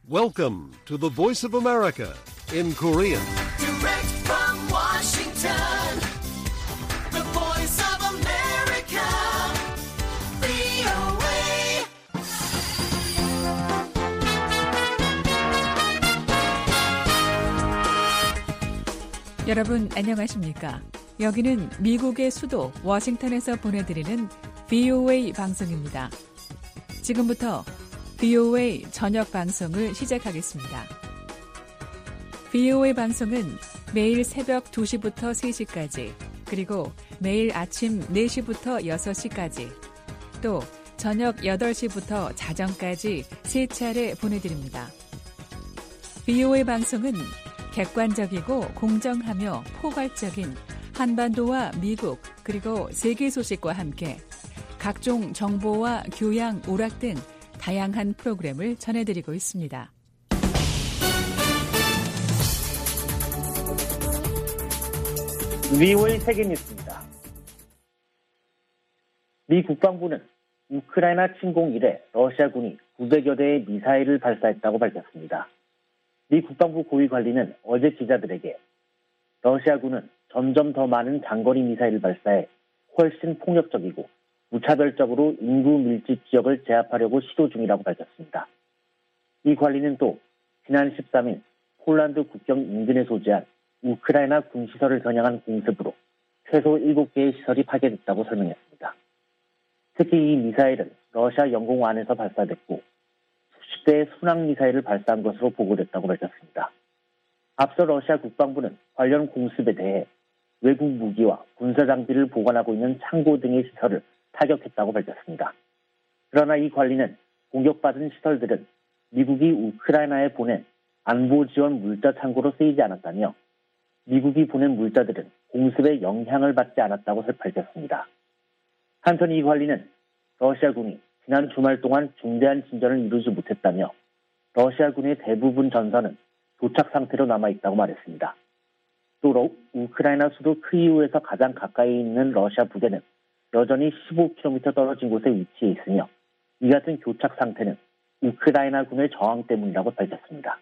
Welcome to the Voice of America in Korean. Direct from Washington, the Voice of America, VOA. 여러분 안녕하십니까? 여기는 미국의 수도 워싱턴에서 보내드리는 VOA 방송입니다. 지금부터 VOA 저녁 방송을 시작하겠습니다. VOA 방송은 매일 새벽 2시부터 3시까지, 그리고 매일 아침 4시부터 6시까지, 또 저녁 8시부터 자정까지 3차례 보내드립니다. VOA 방송은 객관적이고 공정하며 포괄적인 한반도와 미국 그리고 세계 소식과 함께 각종 정보와 교양, 오락 등 다양한 프로그램을 전해드리고 있습니다. VOA 세계뉴스입니다. 미 국방부는 우크라이나 침공 이래 러시아군이 900여 대의 미사일을 발사했다고 밝혔습니다. 미 국방부 고위 관리는 어제 기자들에게 러시아군은 점점 더 많은 장거리 미사일을 발사해 훨씬 폭력적이고 무차별적으로 인구 밀집 지역을 제압하려고 시도 중이라고 밝혔습니다. 이 관리는 또 지난 13일 폴란드 국경 인근에 소재한 우크라이나 군시설을 겨냥한 공습으로 최소 7개의 시설이 파괴됐다고 설명했습니다. 특히 이 미사일은 러시아 영공 안에서 발사됐고 수십 대의 순항 미사일을 발사한 것으로 보고됐다고 밝혔습니다. 앞서 러시아 국방부는 관련 공습에 대해 외국 무기와 군사 장비를 보관하고 있는 창고 등의 시설을 타격했다고 밝혔습니다. 그러나 이 관리는 공격받은 시설들은 미국이 우크라이나에 보낸 안보 지원 물자 창고로 쓰이지 않았다며 미국이 보낸 물자들은 공습에 영향을 받지 않았다고 밝혔습니다. 한편 이 관리는 러시아군이 지난 주말 동안 중대한 진전을 이루지 못했다며 러시아군의 대부분 전선은 도착 상태로 남아있다고 말했습니다. 또 우크라이나 수도 크이우에서 가장 가까이 있는 러시아 부대는 여전히 15km 떨어진 곳에 위치해 있으며 이 같은 교착 상태는 우크라이나군의 저항 때문이라고 밝혔습니다.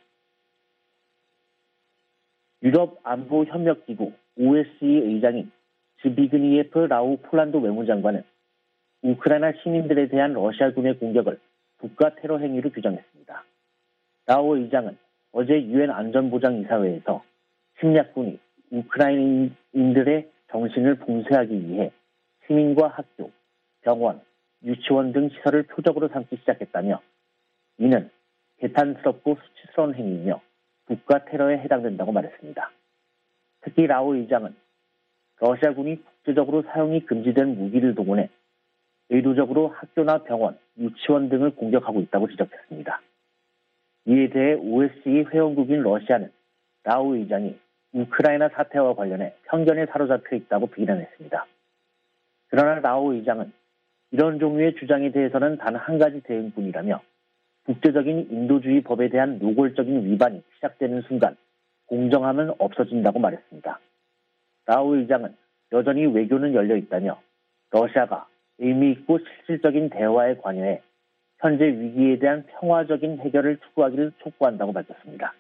유럽 안보협력기구 OSCE 의장인 즈비그니예프 라우 폴란드 외무장관은 우크라이나 시민들에 대한 러시아군의 공격을 국가 테러 행위로 규정했습니다. 라우 의장은 어제 유엔 안전보장이사회에서 침략군이 우크라이나인들의 정신을 봉쇄하기 위해 시민과 학교, 병원, 유치원 등 시설을 표적으로 삼기 시작했다며 이는 개탄스럽고 수치스러운 행위이며 국가 테러에 해당된다고 말했습니다. 특히 라오 의장은 러시아군이 국제적으로 사용이 금지된 무기를 동원해 의도적으로 학교나 병원, 유치원 등을 공격하고 있다고 지적했습니다. 이에 대해 OSCE 회원국인 러시아는 라오 의장이 우크라이나 사태와 관련해 편견에 사로잡혀 있다고 비난했습니다. 그러나 라오 의장은 이런 종류의 주장에 대해서는 단 한 가지 대응뿐이라며 국제적인 인도주의 법에 대한 노골적인 위반이 시작되는 순간 공정함은 없어진다고 말했습니다. 라오 의장은 여전히 외교는 열려 있다며 러시아가 의미 있고 실질적인 대화에 관여해 현재 위기에 대한 평화적인 해결을 추구하기를 촉구한다고 밝혔습니다.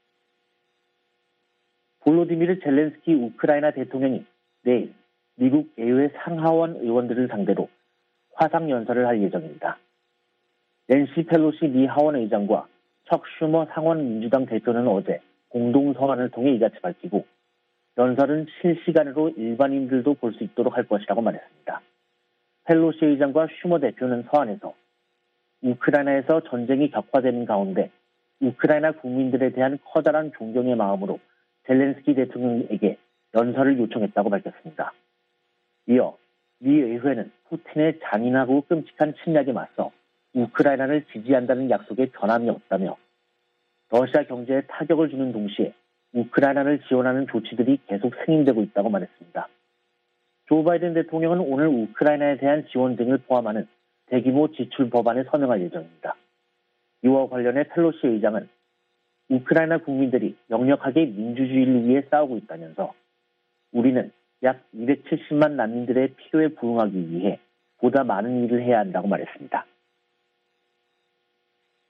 볼로디미르 젤렌스키 우크라이나 대통령이 내일 미국 의회 상하원 의원들을 상대로 화상연설을 할 예정입니다. 낸시 펠로시 미 하원 의장과 척 슈머 상원 민주당 대표는 어제 공동 서한을 통해 이같이 밝히고 연설은 실시간으로 일반인들도 볼 수 있도록 할 것이라고 말했습니다. 펠로시 의장과 슈머 대표는 서한에서 우크라이나에서 전쟁이 격화되는 가운데 우크라이나 국민들에 대한 커다란 존경의 마음으로 젤렌스키 대통령에게 연설을 요청했다고 밝혔습니다. 이어 미 의회는 푸틴의 잔인하고 끔찍한 침략에 맞서 우크라이나를 지지한다는 약속에 변함이 없다며 러시아 경제에 타격을 주는 동시에 우크라이나를 지원하는 조치들이 계속 승인되고 있다고 말했습니다. 조 바이든 대통령은 오늘 우크라이나에 대한 지원 등을 포함하는 대규모 지출 법안에 서명할 예정입니다. 이와 관련해 펠로시 의장은 우크라이나 국민들이 역력하게 민주주의를 위해 싸우고 있다면서 우리는 약 270만 난민들의 필요에 부응하기 위해 보다 많은 일을 해야 한다고 말했습니다.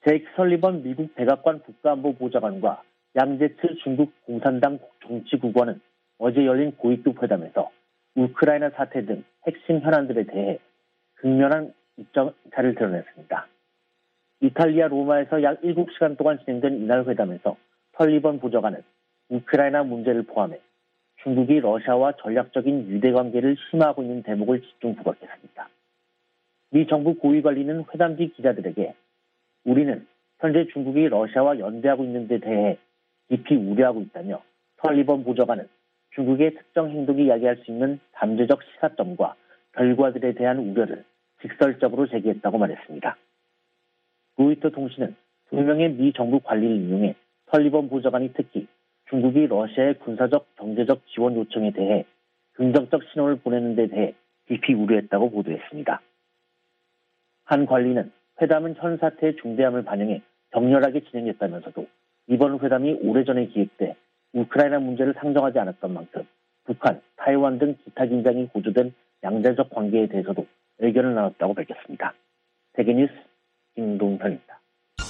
제이크 설리번 미국 백악관 국가안보보좌관과 양제츠 중국 공산당 정치국원은 어제 열린 고위급 회담에서 우크라이나 사태 등 핵심 현안들에 대해 극면한 입장차를 드러냈습니다. 이탈리아 로마에서 약 7시간 동안 진행된 이날 회담에서 설리번 보좌관은 우크라이나 문제를 포함해 중국이 러시아와 전략적인 유대관계를 심화하고 있는 대목을 집중 부각했습니다. 미 정부 고위 관리는 회담 뒤 기자들에게 우리는 현재 중국이 러시아와 연대하고 있는 데 대해 깊이 우려하고 있다며 설리번 보좌관은 중국의 특정 행동이 야기할 수 있는 잠재적 시사점과 결과들에 대한 우려를 직설적으로 제기했다고 말했습니다. 로이터 통신은 2명의 미 정부 관리를 인용해 설리번 보좌관이 특히 중국이 러시아의 군사적, 경제적 지원 요청에 대해 긍정적 신호를 보내는 데 대해 깊이 우려했다고 보도했습니다. 한 관리는 회담은 현 사태의 중대함을 반영해 격렬하게 진행했다면서도 이번 회담이 오래전에 기획돼 우크라이나 문제를 상정하지 않았던 만큼 북한, 타이완 등 기타 긴장이 고조된 양자적 관계에 대해서도 의견을 나눴다고 밝혔습니다. 세계뉴스 김동현입니다.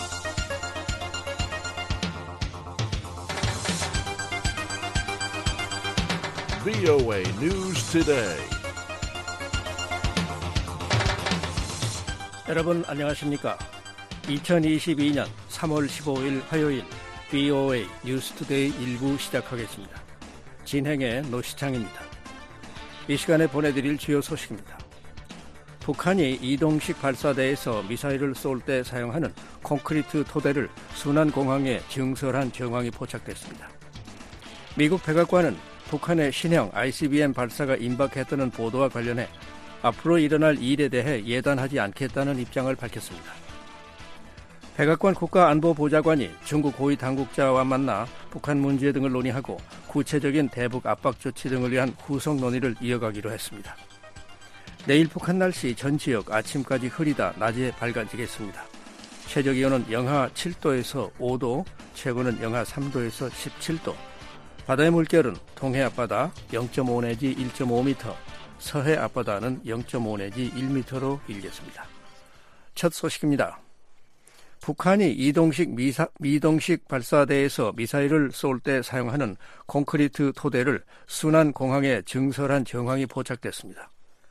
VOA News Today. 여러분 안녕하십니까? 2022년 3월 15일 화요일 VOA 뉴스투데이 1부 시작하겠습니다. 진행의 노시창입니다. 이 시간에 보내드릴 주요 소식입니다. 북한이 이동식 발사대에서 미사일을 쏠 때 사용하는 콘크리트 토대를 순안공항에 증설한 정황이 포착됐습니다. 미국 백악관은 북한의 신형 ICBM 발사가 임박했다는 보도와 관련해 앞으로 일어날 일에 대해 예단하지 않겠다는 입장을 밝혔습니다. 백악관 국가안보보좌관이 중국 고위 당국자와 만나 북한 문제 등을 논의하고 구체적인 대북 압박 조치 등을 위한 후속 논의를 이어가기로 했습니다. 내일 북한 날씨 전 지역 아침까지 흐리다 낮에 밝아지겠습니다. 최저기온은 영하 7도에서 5도, 최고는 영하 3도에서 17도. 바다의 물결은 동해 앞바다 0.5 내지 1.5m, 서해 앞바다는 0.5 내지 1m로 일겠습니다. 첫 소식입니다. 북한이 이동식 발사대에서 미사일을 쏠 때 사용하는 콘크리트 토대를 순안공항에 증설한 정황이 포착됐습니다.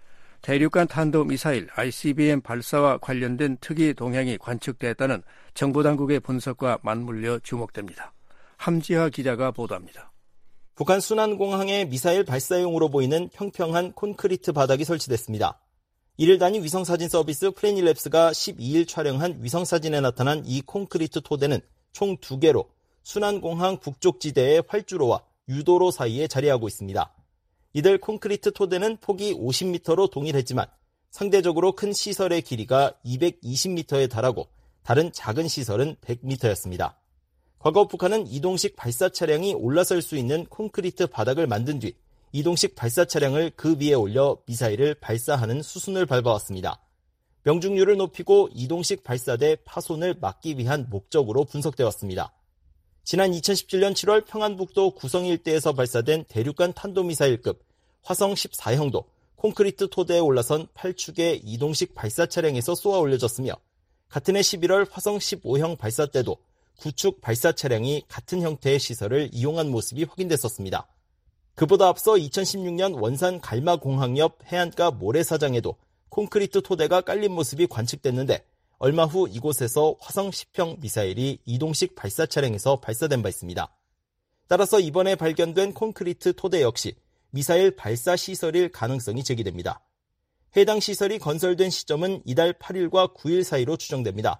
대륙간 탄도미사일 ICBM 발사와 관련된 특이 동향이 관측됐다는 정보당국의 분석과 맞물려 주목됩니다. 함지하 기자가 보도합니다. 북한 순안공항에 미사일 발사용으로 보이는 평평한 콘크리트 바닥이 설치됐습니다. 이를 단위 위성사진 서비스 플래닛랩스가 12일 촬영한 위성사진에 나타난 이 콘크리트 토대는 총 2개로 순안공항 북쪽 지대의 활주로와 유도로 사이에 자리하고 있습니다. 이들 콘크리트 토대는 폭이 50m로 동일했지만 상대적으로 큰 시설의 길이가 220m에 달하고 다른 작은 시설은 100m였습니다. 과거 북한은 이동식 발사 차량이 올라설 수 있는 콘크리트 바닥을 만든 뒤 이동식 발사 차량을 그 위에 올려 미사일을 발사하는 수순을 밟아왔습니다. 명중률을 높이고 이동식 발사대 파손을 막기 위한 목적으로 분석되어 왔습니다. 지난 2017년 7월 평안북도 구성 일대에서 발사된 대륙간 탄도미사일급 화성 14형도 콘크리트 토대에 올라선 8축의 이동식 발사 차량에서 쏘아 올려졌으며 같은 해 11월 화성 15형 발사 때도 9축 발사 차량이 같은 형태의 시설을 이용한 모습이 확인됐었습니다. 그보다 앞서 2016년 원산 갈마공항 옆 해안가 모래사장에도 콘크리트 토대가 깔린 모습이 관측됐는데 얼마 후 이곳에서 화성 10형 미사일이 이동식 발사 차량에서 발사된 바 있습니다. 따라서 이번에 발견된 콘크리트 토대 역시 미사일 발사 시설일 가능성이 제기됩니다. 해당 시설이 건설된 시점은 이달 8일과 9일 사이로 추정됩니다.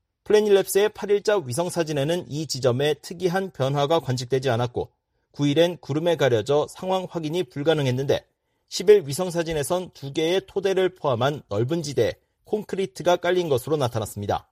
플래닛랩스의 8일자 위성사진에는 이 지점에 특이한 변화가 관측되지 않았고 9일엔 구름에 가려져 상황 확인이 불가능했는데 10일 위성사진에선 2개의 토대를 포함한 넓은 지대에 콘크리트가 깔린 것으로 나타났습니다.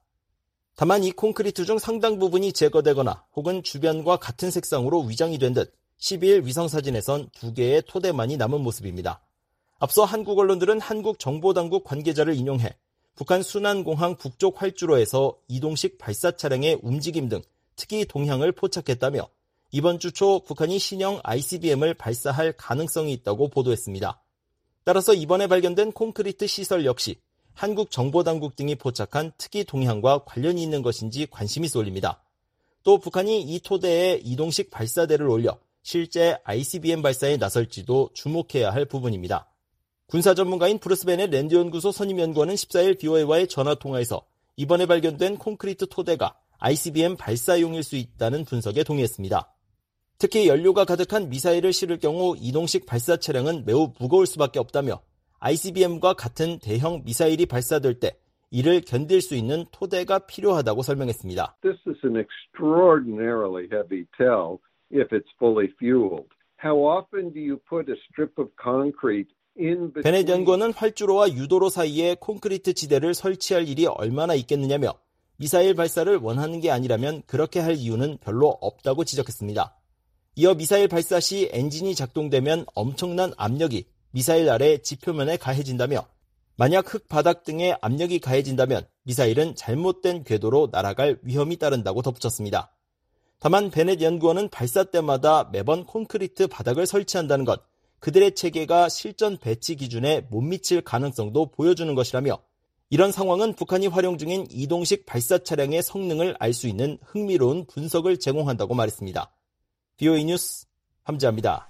다만 이 콘크리트 중 상당 부분이 제거되거나 혹은 주변과 같은 색상으로 위장이 된 듯 12일 위성사진에선 2개의 토대만이 남은 모습입니다. 앞서 한국 언론들은 한국 정보당국 관계자를 인용해 북한 순안공항 북쪽 활주로에서 이동식 발사 차량의 움직임 등 특이 동향을 포착했다며 이번 주 초 북한이 신형 ICBM을 발사할 가능성이 있다고 보도했습니다. 따라서 이번에 발견된 콘크리트 시설 역시 한국정보당국 등이 포착한 특이 동향과 관련이 있는 것인지 관심이 쏠립니다. 또 북한이 이 토대에 이동식 발사대를 올려 실제 ICBM 발사에 나설지도 주목해야 할 부분입니다. 군사 전문가인 브루스 베넷 랜드연구소 선임연구원은 14일 BOA와의 전화통화에서 이번에 발견된 콘크리트 토대가 ICBM 발사용일 수 있다는 분석에 동의했습니다. 특히 연료가 가득한 미사일을 실을 경우 이동식 발사 차량은 매우 무거울 수밖에 없다며 ICBM과 같은 대형 미사일이 발사될 때 이를 견딜 수 있는 토대가 필요하다고 설명했습니다. This is an extraordinarily heavy tail if it's fully fueled. How often do you put a strip of concrete in between? 베넷 연구원은 활주로와 유도로 사이에 콘크리트 지대를 설치할 일이 얼마나 있겠느냐며 미사일 발사를 원하는 게 아니라면 그렇게 할 이유는 별로 없다고 지적했습니다. 이어 미사일 발사 시 엔진이 작동되면 엄청난 압력이 미사일 아래 지표면에 가해진다며 만약 흙 바닥 등에 압력이 가해진다면 미사일은 잘못된 궤도로 날아갈 위험이 따른다고 덧붙였습니다. 다만 베넷 연구원은 발사 때마다 매번 콘크리트 바닥을 설치한다는 것, 그들의 체계가 실전 배치 기준에 못 미칠 가능성도 보여주는 것이라며 이런 상황은 북한이 활용 중인 이동식 발사 차량의 성능을 알 수 있는 흥미로운 분석을 제공한다고 말했습니다. BOA 뉴스 함지아입니다.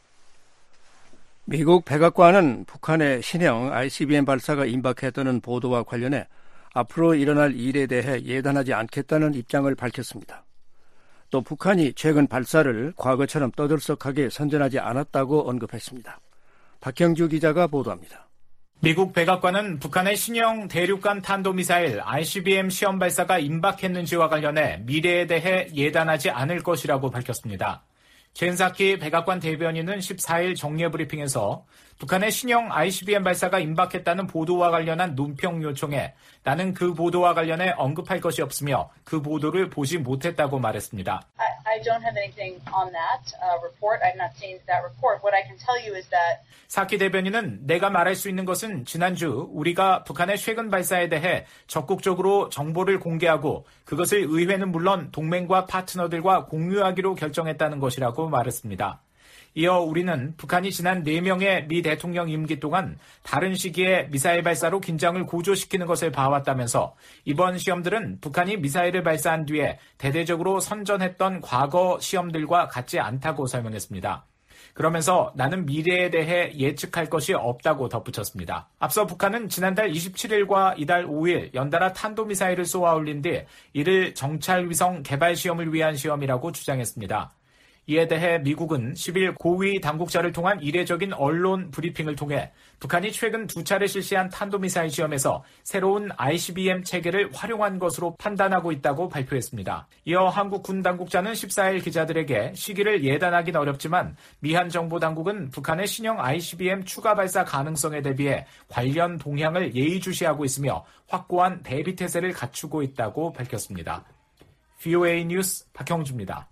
미국 백악관은 북한의 신형 ICBM 발사가 임박했다는 보도와 관련해 앞으로 일어날 일에 대해 예단하지 않겠다는 입장을 밝혔습니다. 또 북한이 최근 발사를 과거처럼 떠들썩하게 선전하지 않았다고 언급했습니다. 박형주 기자가 보도합니다. 미국 백악관은 북한의 신형 대륙간 탄도미사일 ICBM 시험 발사가 임박했는지와 관련해 미래에 대해 예단하지 않을 것이라고 밝혔습니다. 젠 사키 백악관 대변인은 14일 정례 브리핑에서 북한의 신형 ICBM 발사가 임박했다는 보도와 관련한 논평 요청에 나는 그 보도와 관련해 언급할 것이 없으며 그 보도를 보지 못했다고 말했습니다. I don't have anything on that report. I've not seen that report. What I can tell you is that 사키 대변인은 내가 말할 수 있는 것은 지난주 우리가 북한의 최근 발사에 대해 적극적으로 정보를 공개하고 그것을 의회는 물론 동맹과 파트너들과 공유하기로 결정했다는 것이라고 말했습니다. 이어 우리는 북한이 지난 4명의 미 대통령 임기 동안 다른 시기에 미사일 발사로 긴장을 고조시키는 것을 봐왔다면서 이번 시험들은 북한이 미사일을 발사한 뒤에 대대적으로 선전했던 과거 시험들과 같지 않다고 설명했습니다. 그러면서 나는 미래에 대해 예측할 것이 없다고 덧붙였습니다. 앞서 북한은 지난달 27일과 이달 5일 연달아 탄도미사일을 쏘아 올린 뒤 이를 정찰위성 개발 시험을 위한 시험이라고 주장했습니다. 이에 대해 미국은 10일 고위 당국자를 통한 이례적인 언론 브리핑을 통해 북한이 최근 2차례 실시한 탄도미사일 시험에서 새로운 ICBM 체계를 활용한 것으로 판단하고 있다고 발표했습니다. 이어 한국 군 당국자는 14일 기자들에게 시기를 예단하긴 어렵지만 미한 정보 당국은 북한의 신형 ICBM 추가 발사 가능성에 대비해 관련 동향을 예의주시하고 있으며 확고한 대비 태세를 갖추고 있다고 밝혔습니다. BOA 뉴스 박형주입니다.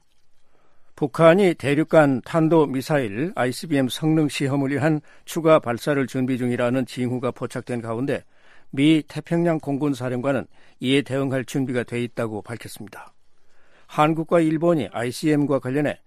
북한이 대륙간 탄도미사일 ICBM 성능 시험을 위한 추가 발사를 준비 중이라는 징후가 포착된 가운데 미 태평양 공군사령관은 이에 대응할 준비가 돼 있다고 밝혔습니다. 한국과 일본이 ICBM과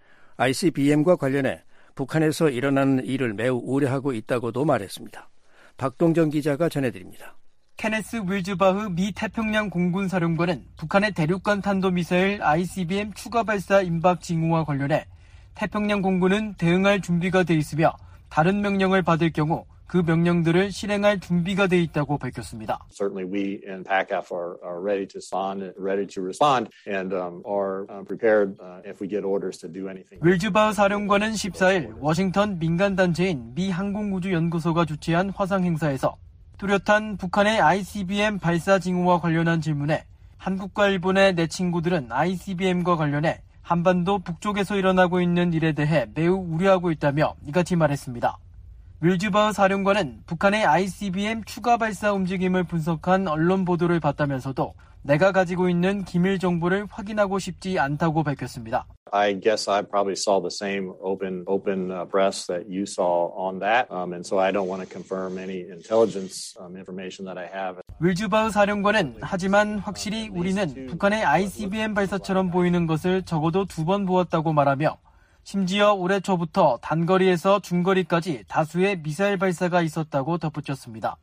관련해 북한에서 일어나는 일을 매우 우려하고 있다고도 말했습니다. 박동정 기자가 전해드립니다. 케네스 윌즈바흐 미 태평양 공군사령관은 북한의 대륙간 탄도미사일 ICBM 추가 발사 임박 징후와 관련해 태평양 공군은 대응할 준비가 돼 있으며 다른 명령을 받을 경우 그 명령들을 실행할 준비가 돼 있다고 밝혔습니다. Certainly we in PACAF are ready to respond and are prepared if we get orders to do anything. 윌즈바흐 사령관은 14일 워싱턴 민간단체인 미 항공우주연구소가 주최한 화상 행사에서 뚜렷한 북한의 ICBM 발사 징후와 관련한 질문에 한국과 일본의 내 친구들은 ICBM과 관련해 한반도 북쪽에서 일어나고 있는 일에 대해 매우 우려하고 있다며 이같이 말했습니다. 윌즈바흐 사령관은 북한의 ICBM 추가 발사 움직임을 분석한 언론 보도를 봤다면서도 내가 가지고 있는 기밀 정보를 확인하고 싶지 않다고 밝혔습니다. I guess I probably saw the same open press that you saw on that, and so I don't want to confirm any intelligence information that I have. 윌즈바흐 사령관은 하지만 확실히 우리는 북한의 ICBM 발사처럼 보이는 것을 적어도 2번 보았다고 말하며 심지어 올해 초부터 단거리에서 중거리까지 다수의 미사일 발사가 있었다고 덧붙였습니다.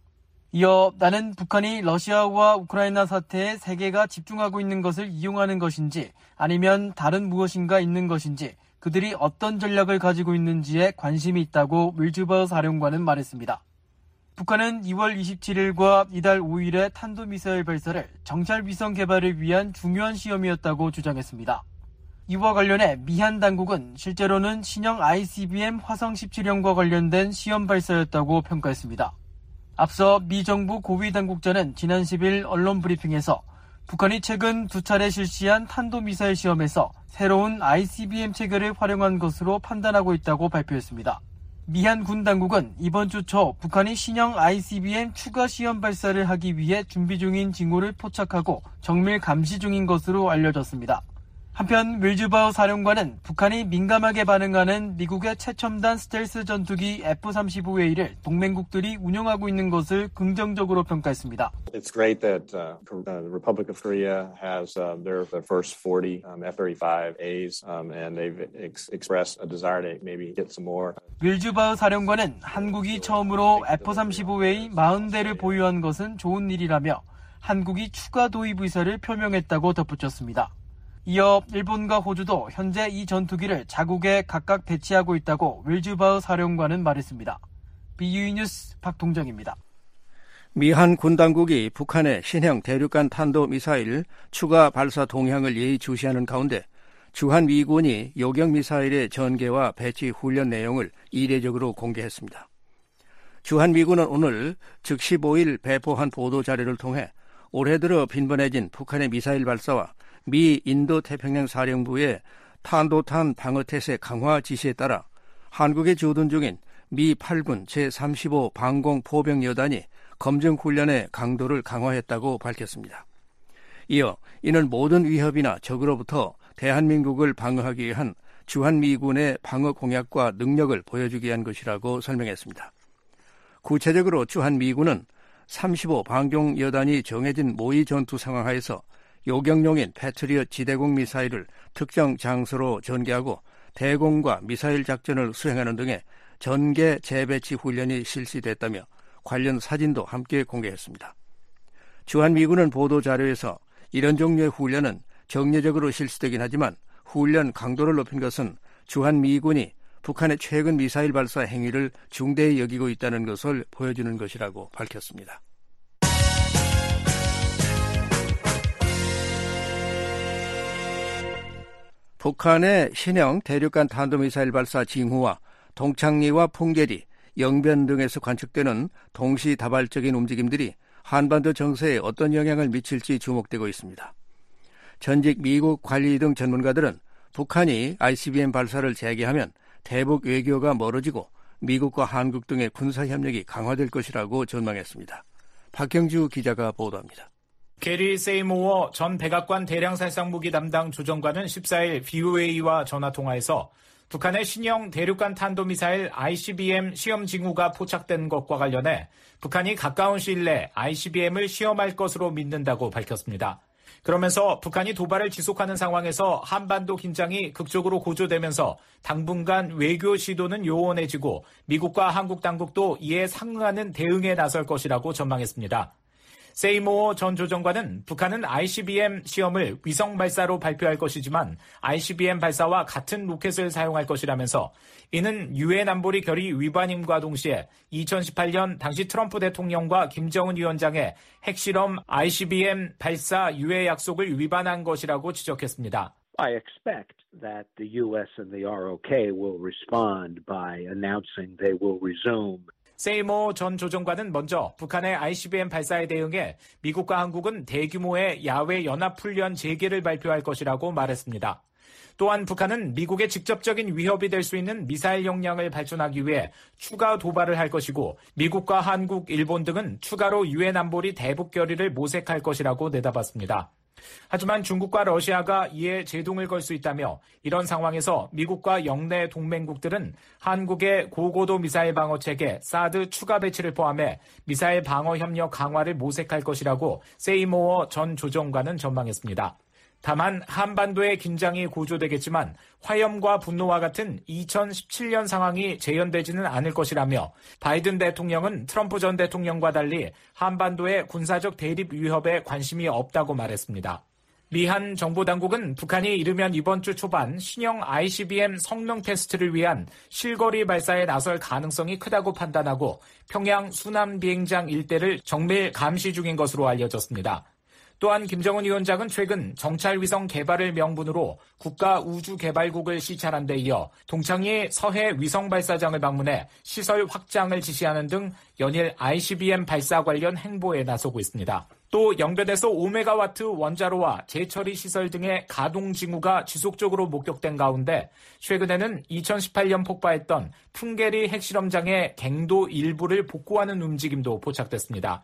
이어 나는 북한이 러시아와 우크라이나 사태에 세계가 집중하고 있는 것을 이용하는 것인지 아니면 다른 무엇인가 있는 것인지 그들이 어떤 전략을 가지고 있는지에 관심이 있다고 윌즈버 사령관은 말했습니다. 북한은 2월 27일과 이달 5일의 탄도미사일 발사를 정찰 위성 개발을 위한 중요한 시험이었다고 주장했습니다. 이와 관련해 미한 당국은 실제로는 신형 ICBM 화성 17형과 관련된 시험 발사였다고 평가했습니다. 앞서 미 정부 고위 당국자는 지난 10일 언론 브리핑에서 북한이 최근 2차례 실시한 탄도미사일 시험에서 새로운 ICBM 체계를 활용한 것으로 판단하고 있다고 발표했습니다. 미한 군 당국은 이번 주 초 북한이 신형 ICBM 추가 시험 발사를 하기 위해 준비 중인 징후를 포착하고 정밀 감시 중인 것으로 알려졌습니다. 한편 윌즈바우 사령관은 북한이 민감하게 반응하는 미국의 최첨단 스텔스 전투기 F-35A를 동맹국들이 운용하고 있는 것을 긍정적으로 평가했습니다. It's great that the Republic of Korea has their first 40 F-35As and they've expressed a desire to maybe get some more. 윌즈바우 사령관은 한국이 처음으로 F-35A 40대를 보유한 것은 좋은 일이라며 한국이 추가 도입 의사를 표명했다고 덧붙였습니다. 이어 일본과 호주도 현재 이 전투기를 자국에 각각 배치하고 있다고 윌즈바우 사령관은 말했습니다. BUE 뉴스 박동정입니다. 미한 군당국이 북한의 신형 대륙간 탄도미사일 추가 발사 동향을 예의주시하는 가운데 주한미군이 요격미사일의 전개와 배치 훈련 내용을 이례적으로 공개했습니다. 주한미군은 오늘 즉 15일 배포한 보도자료를 통해 올해 들어 빈번해진 북한의 미사일 발사와 미 인도태평양 사령부의 탄도탄 방어태세 강화 지시에 따라 한국에 주둔 중인 미 8군 제35 방공포병여단이 검증훈련의 강도를 강화했다고 밝혔습니다. 이어 이는 모든 위협이나 적으로부터 대한민국을 방어하기 위한 주한미군의 방어 공약과 능력을 보여주기 위한 것이라고 설명했습니다. 구체적으로 주한미군은 35 방공여단이 정해진 모의 전투 상황하에서 요격용인 패트리엇 지대공 미사일을 특정 장소로 전개하고 대공과 미사일 작전을 수행하는 등의 전개 재배치 훈련이 실시됐다며 관련 사진도 함께 공개했습니다. 주한미군은 보도자료에서 이런 종류의 훈련은 정례적으로 실시되긴 하지만 훈련 강도를 높인 것은 주한미군이 북한의 최근 미사일 발사 행위를 중대히 여기고 있다는 것을 보여주는 것이라고 밝혔습니다. 북한의 신형 대륙간 탄도미사일 발사 징후와 동창리와 풍계리, 영변 등에서 관측되는 동시다발적인 움직임들이 한반도 정세에 어떤 영향을 미칠지 주목되고 있습니다. 전직 미국 관리 등 전문가들은 북한이 ICBM 발사를 재개하면 대북 외교가 멀어지고 미국과 한국 등의 군사협력이 강화될 것이라고 전망했습니다. 박경주 기자가 보도합니다. 게리 세이모어 전 백악관 대량살상무기 담당 조정관은 14일 BOA와 전화통화에서 북한의 신형 대륙간 탄도미사일 ICBM 시험 징후가 포착된 것과 관련해 북한이 가까운 시일 내 ICBM을 시험할 것으로 믿는다고 밝혔습니다. 그러면서 북한이 도발을 지속하는 상황에서 한반도 긴장이 극적으로 고조되면서 당분간 외교 시도는 요원해지고 미국과 한국 당국도 이에 상응하는 대응에 나설 것이라고 전망했습니다. 세이모어 전 조정관은 북한은 ICBM 시험을 위성 발사로 발표할 것이지만 ICBM 발사와 같은 로켓을 사용할 것이라면서 이는 유엔 안보리 결의 위반임과 동시에 2018년 당시 트럼프 대통령과 김정은 위원장의 핵실험 ICBM 발사 유예 약속을 위반한 것이라고 지적했습니다. I expect that the U.S. and the ROK will respond by announcing they will resume. 세이모 전 조정관은 먼저 북한의 ICBM 발사에 대응해 미국과 한국은 대규모의 야외 연합훈련 재개를 발표할 것이라고 말했습니다. 또한 북한은 미국의 직접적인 위협이 될 수 있는 미사일 역량을 발전하기 위해 추가 도발을 할 것이고 미국과 한국, 일본 등은 추가로 유엔 안보리 대북 결의를 모색할 것이라고 내다봤습니다. 하지만 중국과 러시아가 이에 제동을 걸 수 있다며 이런 상황에서 미국과 영내 동맹국들은 한국의 고고도 미사일 방어 체계 사드 추가 배치를 포함해 미사일 방어 협력 강화를 모색할 것이라고 세이모어 전 조정관은 전망했습니다. 다만 한반도의 긴장이 고조되겠지만 화염과 분노와 같은 2017년 상황이 재현되지는 않을 것이라며 바이든 대통령은 트럼프 전 대통령과 달리 한반도의 군사적 대립 위협에 관심이 없다고 말했습니다. 미 한 정보당국은 북한이 이르면 이번 주 초반 신형 ICBM 성능 테스트를 위한 실거리 발사에 나설 가능성이 크다고 판단하고 평양 순안 비행장 일대를 정밀 감시 중인 것으로 알려졌습니다. 또한 김정은 위원장은 최근 정찰위성 개발을 명분으로 국가우주개발국을 시찰한 데 이어 동창리 서해 위성발사장을 방문해 시설 확장을 지시하는 등 연일 ICBM 발사 관련 행보에 나서고 있습니다. 또 영변에서 5메가와트 원자로와 재처리 시설 등의 가동 징후가 지속적으로 목격된 가운데 최근에는 2018년 폭파했던 풍계리 핵실험장의 갱도 일부를 복구하는 움직임도 포착됐습니다.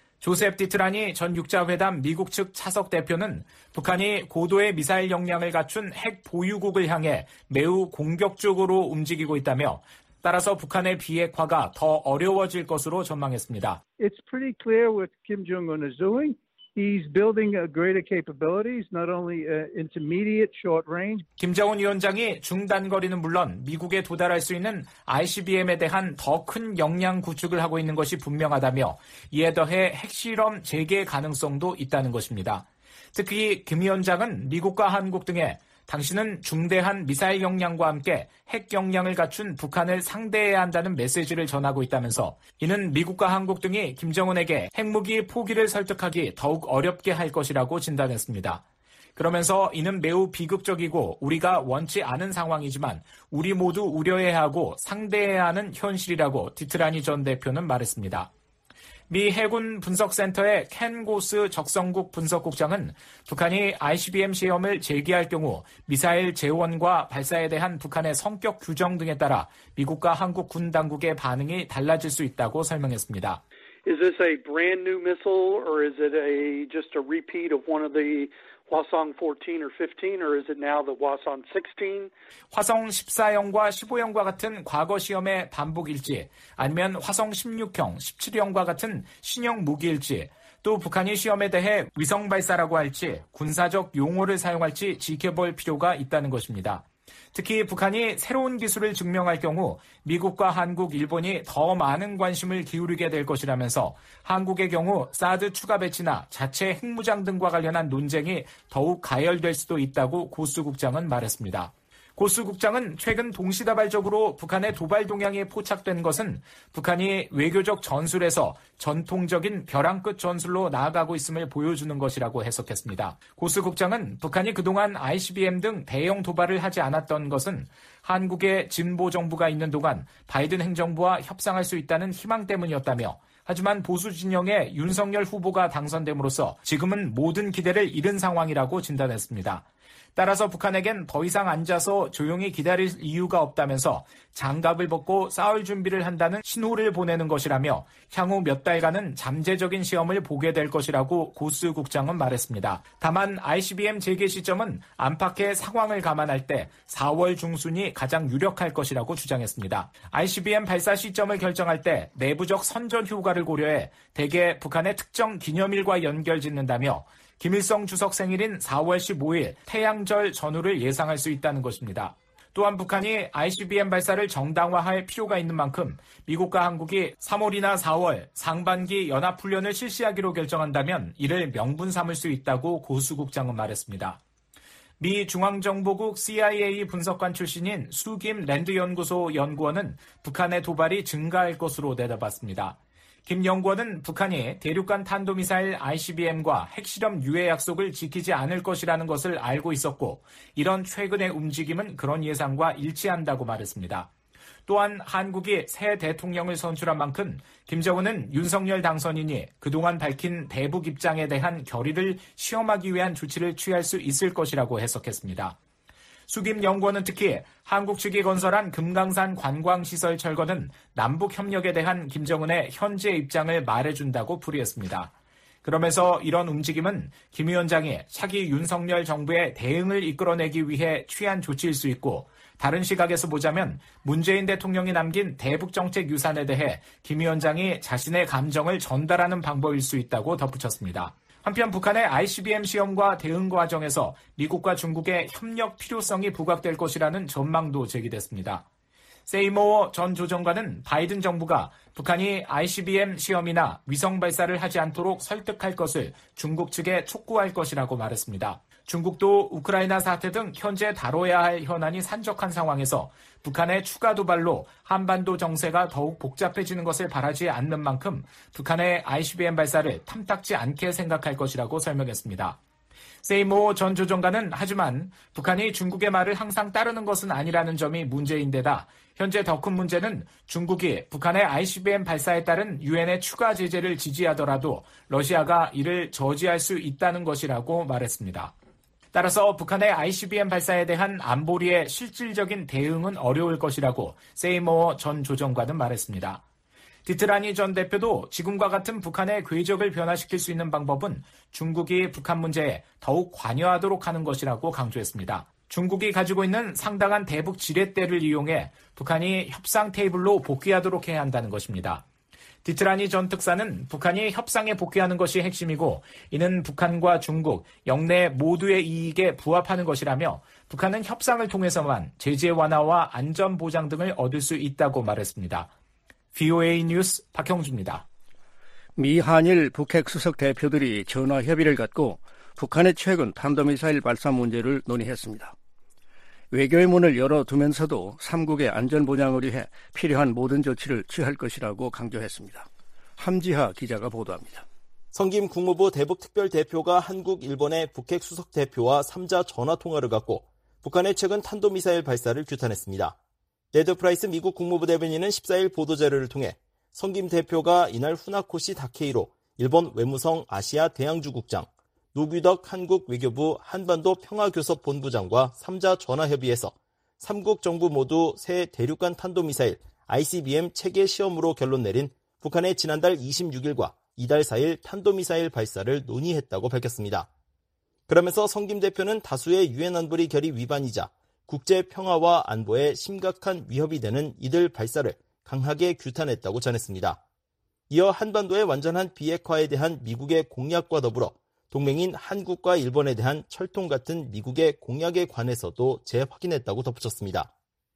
조셉 디트라니 전 육자회담 미국 측 차석 대표는 북한이 고도의 미사일 역량을 갖춘 핵 보유국을 향해 매우 공격적으로 움직이고 있다며 따라서 북한의 비핵화가 더 어려워질 것으로 전망했습니다. It's pretty clear what Kim Jong-un is doing. He's building greater capabilities, not only intermediate, short range. 김정은 위원장이 중단거리는 물론 미국에 도달할 수 있는 ICBM에 대한 더 큰 역량 구축을 하고 있는 것이 분명하다며 이에 더해 핵실험 재개 가능성도 있다는 것입니다. 특히 김 위원장은 미국과 한국 등에 당신은 중대한 미사일 역량과 함께 핵 역량을 갖춘 북한을 상대해야 한다는 메시지를 전하고 있다면서 이는 미국과 한국 등이 김정은에게 핵무기 포기를 설득하기 더욱 어렵게 할 것이라고 진단했습니다. 그러면서 이는 매우 비극적이고 우리가 원치 않은 상황이지만 우리 모두 우려해야 하고 상대해야 하는 현실이라고 디트라니 전 대표는 말했습니다. 미 해군 분석센터의 켄 고스 적성국 분석국장은 북한이 ICBM 시험을 재개할 경우 미사일 재원과 발사에 대한 북한의 성격 규정 등에 따라 미국과 한국 군 당국의 반응이 달라질 수 있다고 설명했습니다. Is this a brand new missile or is it just a repeat of one of the Hwasong 14 or 15 or is it now the Hwasong 16? 화성 14형과 15형과 같은 과거 시험의 반복일지 아니면 화성 16형, 17형과 같은 신형 무기일지 또 북한이 시험에 대해 위성 발사라고 할지 군사적 용어를 사용할지 지켜볼 필요가 있다는 것입니다. 특히 북한이 새로운 기술을 증명할 경우 미국과 한국, 일본이 더 많은 관심을 기울이게 될 것이라면서 한국의 경우 사드 추가 배치나 자체 핵무장 등과 관련한 논쟁이 더욱 가열될 수도 있다고 고스 국장은 말했습니다. 고스 국장은 최근 동시다발적으로 북한의 도발 동향이 포착된 것은 북한이 외교적 전술에서 전통적인 벼랑 끝 전술로 나아가고 있음을 보여주는 것이라고 해석했습니다. 고스 국장은 북한이 그동안 ICBM 등 대형 도발을 하지 않았던 것은 한국의 진보 정부가 있는 동안 바이든 행정부와 협상할 수 있다는 희망 때문이었다며 하지만 보수 진영의 윤석열 후보가 당선됨으로써 지금은 모든 기대를 잃은 상황이라고 진단했습니다. 따라서 북한에겐 더 이상 앉아서 조용히 기다릴 이유가 없다면서 장갑을 벗고 싸울 준비를 한다는 신호를 보내는 것이라며 향후 몇 달간은 잠재적인 시험을 보게 될 것이라고 고스 국장은 말했습니다. 다만 ICBM 재개 시점은 안팎의 상황을 감안할 때 4월 중순이 가장 유력할 것이라고 주장했습니다. ICBM 발사 시점을 결정할 때 내부적 선전 효과를 고려해 대개 북한의 특정 기념일과 연결짓는다며 김일성 주석 생일인 4월 15일 태양절 전후를 예상할 수 있다는 것입니다. 또한 북한이 ICBM 발사를 정당화할 필요가 있는 만큼 미국과 한국이 3월이나 4월 상반기 연합훈련을 실시하기로 결정한다면 이를 명분 삼을 수 있다고 고수 국장은 말했습니다. 미 중앙정보국 CIA 분석관 출신인 수김 랜드연구소 연구원은 북한의 도발이 증가할 것으로 내다봤습니다. 김 연구원은 북한이 대륙간 탄도미사일 ICBM과 핵실험 유예 약속을 지키지 않을 것이라는 것을 알고 있었고 이런 최근의 움직임은 그런 예상과 일치한다고 말했습니다. 또한 한국이 새 대통령을 선출한 만큼 김정은은 윤석열 당선인이 그동안 밝힌 대북 입장에 대한 결의를 시험하기 위한 조치를 취할 수 있을 것이라고 해석했습니다. 수김 연구원은 특히 한국 측이 건설한 금강산 관광시설 철거는 남북협력에 대한 김정은의 현재 입장을 말해준다고 풀이했습니다. 그러면서 이런 움직임은 김 위원장이 차기 윤석열 정부의 대응을 이끌어내기 위해 취한 조치일 수 있고 다른 시각에서 보자면 문재인 대통령이 남긴 대북정책 유산에 대해 김 위원장이 자신의 감정을 전달하는 방법일 수 있다고 덧붙였습니다. 한편 북한의 ICBM 시험과 대응 과정에서 미국과 중국의 협력 필요성이 부각될 것이라는 전망도 제기됐습니다. 세이모어 전 조정관은 바이든 정부가 북한이 ICBM 시험이나 위성 발사를 하지 않도록 설득할 것을 중국 측에 촉구할 것이라고 말했습니다. 중국도 우크라이나 사태 등 현재 다뤄야 할 현안이 산적한 상황에서 북한의 추가 도발로 한반도 정세가 더욱 복잡해지는 것을 바라지 않는 만큼 북한의 ICBM 발사를 탐탁지 않게 생각할 것이라고 설명했습니다. 세이모 전 조정관은 하지만 북한이 중국의 말을 항상 따르는 것은 아니라는 점이 문제인데다 현재 더 큰 문제는 중국이 북한의 ICBM 발사에 따른 유엔의 추가 제재를 지지하더라도 러시아가 이를 저지할 수 있다는 것이라고 말했습니다. 따라서 북한의 ICBM 발사에 대한 안보리의 실질적인 대응은 어려울 것이라고 세이모 전 조정관은 말했습니다. 디트라니 전 대표도 지금과 같은 북한의 궤적을 변화시킬 수 있는 방법은 중국이 북한 문제에 더욱 관여하도록 하는 것이라고 강조했습니다. 중국이 가지고 있는 상당한 대북 지렛대를 이용해 북한이 협상 테이블로 복귀하도록 해야 한다는 것입니다. 디트라니 전 특사는 북한이 협상에 복귀하는 것이 핵심이고 이는 북한과 중국, 영내 모두의 이익에 부합하는 것이라며 북한은 협상을 통해서만 제재 완화와 안전 보장 등을 얻을 수 있다고 말했습니다. VOA 뉴스 박형주입니다. 미 한일 북핵 수석 대표들이 전화 협의를 갖고 북한의 최근 탄도미사일 발사 문제를 논의했습니다. 외교의 문을 열어두면서도 3국의 안전보장을 위해 필요한 모든 조치를 취할 것이라고 강조했습니다. 함지하 기자가 보도합니다. 성김 국무부 대북특별대표가 한국, 일본의 북핵 수석 대표와 3자 전화통화를 갖고 북한의 최근 탄도미사일 발사를 규탄했습니다. 네드 프라이스 미국 국무부 대변인은 14일 보도자료를 통해 성김 대표가 이날 후나코시 다케이로 일본 외무성 아시아 대양주국장, 노규덕 한국 외교부 한반도 평화교섭 본부장과 3자 전화협의에서 3국 정부 모두 새 대륙간 탄도미사일 ICBM 체계 시험으로 결론 내린 북한의 지난달 26일과 이달 4일 탄도미사일 발사를 논의했다고 밝혔습니다. 그러면서 성김 대표는 다수의 유엔 안보리 결의 위반이자 국제 평화와 안보에 심각한 위협이 되는 이들 발사를 강하게 규탄했다고 전했습니다. 이어 한반도의 완전한 비핵화에 대한 미국의 공약과 더불어 동맹인 한국과 일본에 대한 철통 같은 미국의 공약에 관해서도 재확인했다고 덧붙였습니다.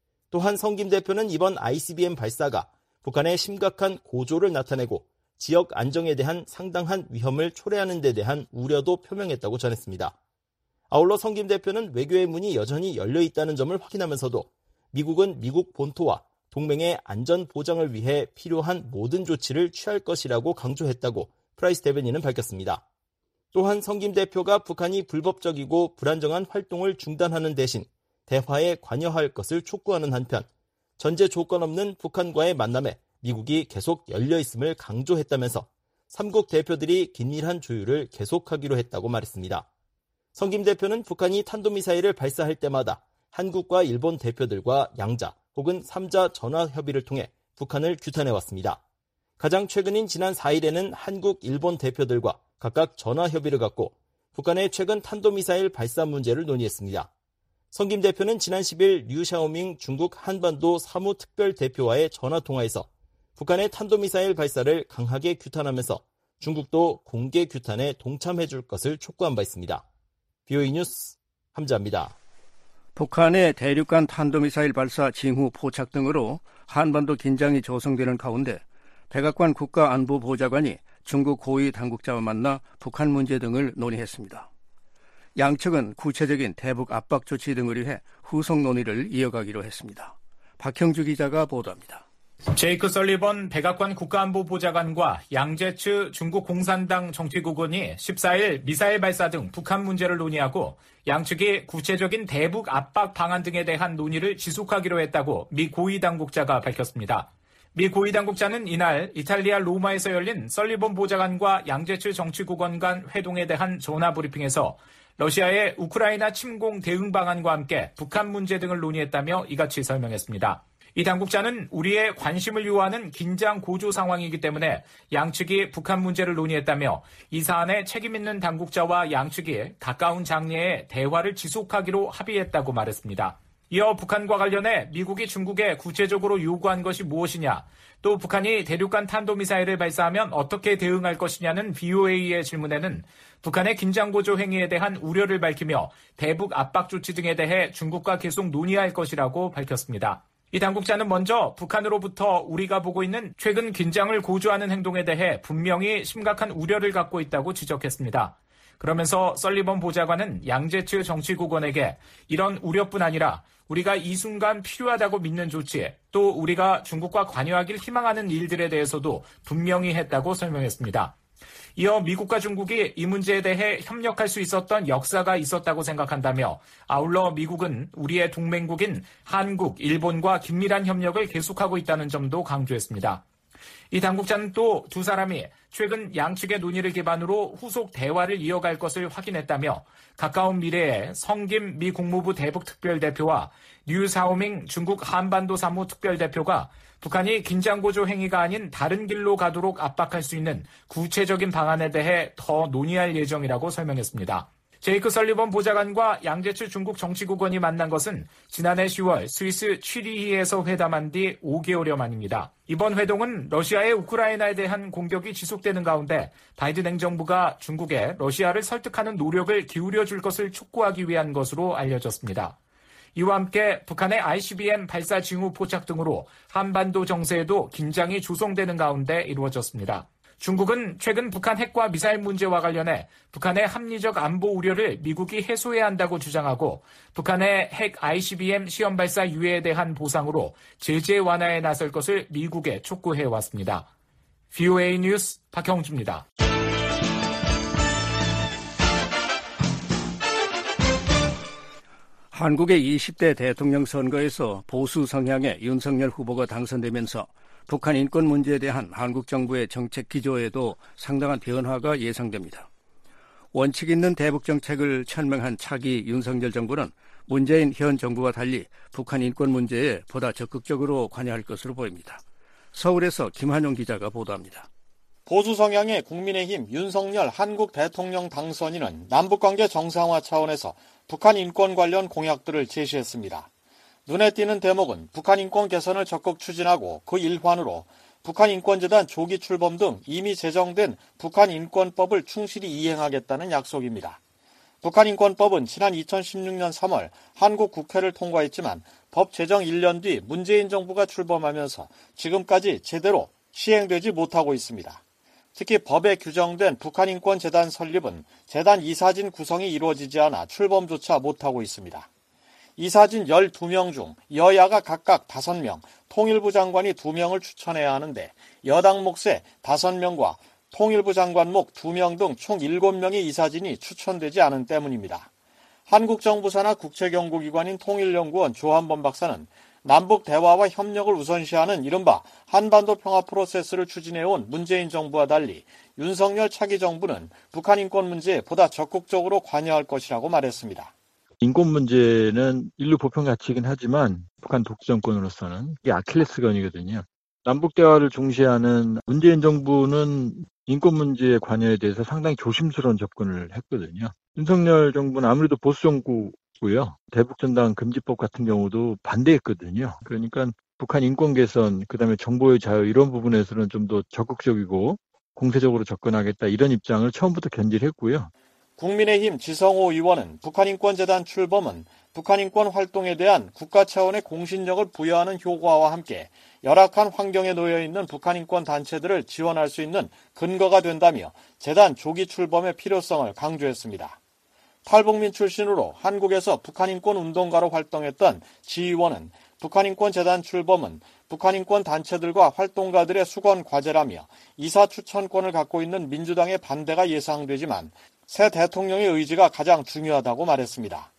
또한 성김 대표는 이번 ICBM 발사가 북한의 심각한 고조를 나타내고 지역 안정에 대한 상당한 위험을 초래하는 데 대한 우려도 표명했다고 전했습니다. 아울러 성김 대표는 외교의 문이 여전히 열려 있다는 점을 확인하면서도 미국은 미국 본토와 동맹의 안전 보장을 위해 필요한 모든 조치를 취할 것이라고 강조했다고 프라이스 대변인은 밝혔습니다. 또한 성김 대표가 북한이 불법적이고 불안정한 활동을 중단하는 대신 대화에 관여할 것을 촉구하는 한편 전제 조건 없는 북한과의 만남에 미국이 계속 열려 있음을 강조했다면서 3국 대표들이 긴밀한 조율을 계속하기로 했다고 말했습니다. 성김 대표는 북한이 탄도미사일을 발사할 때마다 한국과 일본 대표들과 양자 혹은 3자 전화 협의를 통해 북한을 규탄해왔습니다. 가장 최근인 지난 4일에는 한국, 일본 대표들과 각각 전화 협의를 갖고 북한의 최근 탄도미사일 발사 문제를 논의했습니다. 성김 대표는 지난 10일 류샤오밍 중국 한반도 사무특별대표와의 전화통화에서 북한의 탄도미사일 발사를 강하게 규탄하면서 중국도 공개 규탄에 동참해줄 것을 촉구한 바 있습니다. VOA 뉴스 함자입니다. 북한의 대륙간 탄도미사일 발사 징후 포착 등으로 한반도 긴장이 조성되는 가운데 백악관 국가안보보좌관이 중국 고위 당국자와 만나 북한 문제 등을 논의했습니다. 양측은 구체적인 대북 압박 조치 등을 위해 후속 논의를 이어가기로 했습니다. 박형주 기자가 보도합니다. 제이크 설리번 백악관 국가안보보좌관과 양제츠 중국 공산당 정치국원이 14일 미사일 발사 등 북한 문제를 논의하고 양측이 구체적인 대북 압박 방안 등에 대한 논의를 지속하기로 했다고 미 고위 당국자가 밝혔습니다. 미 고위 당국자는 이날 이탈리아 로마에서 열린 설리번 보좌관과 양제츠 정치국원 간 회동에 대한 전화 브리핑에서 러시아의 우크라이나 침공 대응 방안과 함께 북한 문제 등을 논의했다며 이같이 설명했습니다. 이 당국자는 우리의 관심을 요하는 긴장 고조 상황이기 때문에 양측이 북한 문제를 논의했다며 이 사안에 책임 있는 당국자와 양측이 가까운 장래에 대화를 지속하기로 합의했다고 말했습니다. 이어 북한과 관련해 미국이 중국에 구체적으로 요구한 것이 무엇이냐, 또 북한이 대륙간 탄도미사일을 발사하면 어떻게 대응할 것이냐는 BOA의 질문에는 북한의 긴장고조 행위에 대한 우려를 밝히며 대북 압박 조치 등에 대해 중국과 계속 논의할 것이라고 밝혔습니다. 이 당국자는 먼저 북한으로부터 우리가 보고 있는 최근 긴장을 고조하는 행동에 대해 분명히 심각한 우려를 갖고 있다고 지적했습니다. 그러면서 설리번 보좌관은 양제츠 정치국원에게 이런 우려뿐 아니라 우리가 이 순간 필요하다고 믿는 조치, 또 우리가 중국과 관여하길 희망하는 일들에 대해서도 분명히 했다고 설명했습니다. 이어 미국과 중국이 이 문제에 대해 협력할 수 있었던 역사가 있었다고 생각한다며 아울러 미국은 우리의 동맹국인 한국, 일본과 긴밀한 협력을 계속하고 있다는 점도 강조했습니다. 이 당국자는 또 두 사람이 최근 양측의 논의를 기반으로 후속 대화를 이어갈 것을 확인했다며 가까운 미래에 성김 미 국무부 대북특별대표와 류 사오밍 중국 한반도 사무 특별대표가 북한이 긴장고조 행위가 아닌 다른 길로 가도록 압박할 수 있는 구체적인 방안에 대해 더 논의할 예정이라고 설명했습니다. 제이크 설리번 보좌관과 양제츠 중국 정치국원이 만난 것은 지난해 10월 스위스 취리히에서 회담한 뒤 5개월여 만입니다. 이번 회동은 러시아의 우크라이나에 대한 공격이 지속되는 가운데 바이든 행정부가 중국에 러시아를 설득하는 노력을 기울여줄 것을 촉구하기 위한 것으로 알려졌습니다. 이와 함께 북한의 ICBM 발사 징후 포착 등으로 한반도 정세에도 긴장이 조성되는 가운데 이루어졌습니다. 중국은 최근 북한 핵과 미사일 문제와 관련해 북한의 합리적 안보 우려를 미국이 해소해야 한다고 주장하고 북한의 핵 ICBM 시험 발사 유예에 대한 보상으로 제재 완화에 나설 것을 미국에 촉구해왔습니다. VOA 뉴스 박형주입니다. 한국의 20대 대통령 선거에서 보수 성향의 윤석열 후보가 당선되면서 북한 인권 문제에 대한 한국 정부의 정책 기조에도 상당한 변화가 예상됩니다. 원칙 있는 대북 정책을 천명한 차기 윤석열 정부는 문재인 현 정부와 달리 북한 인권 문제에 보다 적극적으로 관여할 것으로 보입니다. 서울에서 김한용 기자가 보도합니다. 보수 성향의 국민의힘 윤석열 한국 대통령 당선인은 남북관계 정상화 차원에서 북한 인권 관련 공약들을 제시했습니다. 눈에 띄는 대목은 북한 인권 개선을 적극 추진하고 그 일환으로 북한인권재단 조기 출범 등 이미 제정된 북한인권법을 충실히 이행하겠다는 약속입니다. 북한인권법은 지난 2016년 3월 한국 국회를 통과했지만 법 제정 1년 뒤 문재인 정부가 출범하면서 지금까지 제대로 시행되지 못하고 있습니다. 특히 법에 규정된 북한인권재단 설립은 재단 이사진 구성이 이루어지지 않아 출범조차 못하고 있습니다. 이사진 12명 중 여야가 각각 5명, 통일부 장관이 2명을 추천해야 하는데 여당 몫의 5명과 통일부 장관 몫 2명 등 총 7명의 이사진이 추천되지 않은 때문입니다. 한국정부 산하 국책연구기관인 통일연구원 조한범 박사는 남북 대화와 협력을 우선시하는 이른바 한반도 평화 프로세스를 추진해온 문재인 정부와 달리 윤석열 차기 정부는 북한 인권 문제에 보다 적극적으로 관여할 것이라고 말했습니다. 인권 문제는 인류 보편 가치이긴 하지만 북한 독재 정권으로서는 이게 아킬레스건이거든요. 남북 대화를 중시하는 문재인 정부는 인권 문제의 관여에 대해서 상당히 조심스러운 접근을 했거든요. 윤석열 정부는 아무래도 보수 정부고요. 대북전단 금지법 같은 경우도 반대했거든요. 그러니까 북한 인권 개선, 그다음에 정보의 자유 이런 부분에서는 좀 더 적극적이고 공세적으로 접근하겠다 이런 입장을 처음부터 견지했고요. 국민의힘 지성호 의원은 북한인권재단 출범은 북한인권 활동에 대한 국가 차원의 공신력을 부여하는 효과와 함께 열악한 환경에 놓여 있는 북한인권 단체들을 지원할 수 있는 근거가 된다며 재단 조기 출범의 필요성을 강조했습니다. 탈북민 출신으로 한국에서 북한인권 운동가로 활동했던 지 의원은 북한인권재단 출범은 북한인권 단체들과 활동가들의 수건 과제라며 이사 추천권을 갖고 있는 민주당의 반대가 예상되지만 새 대통령의 의지가 가장 중요하다고 말했습니다.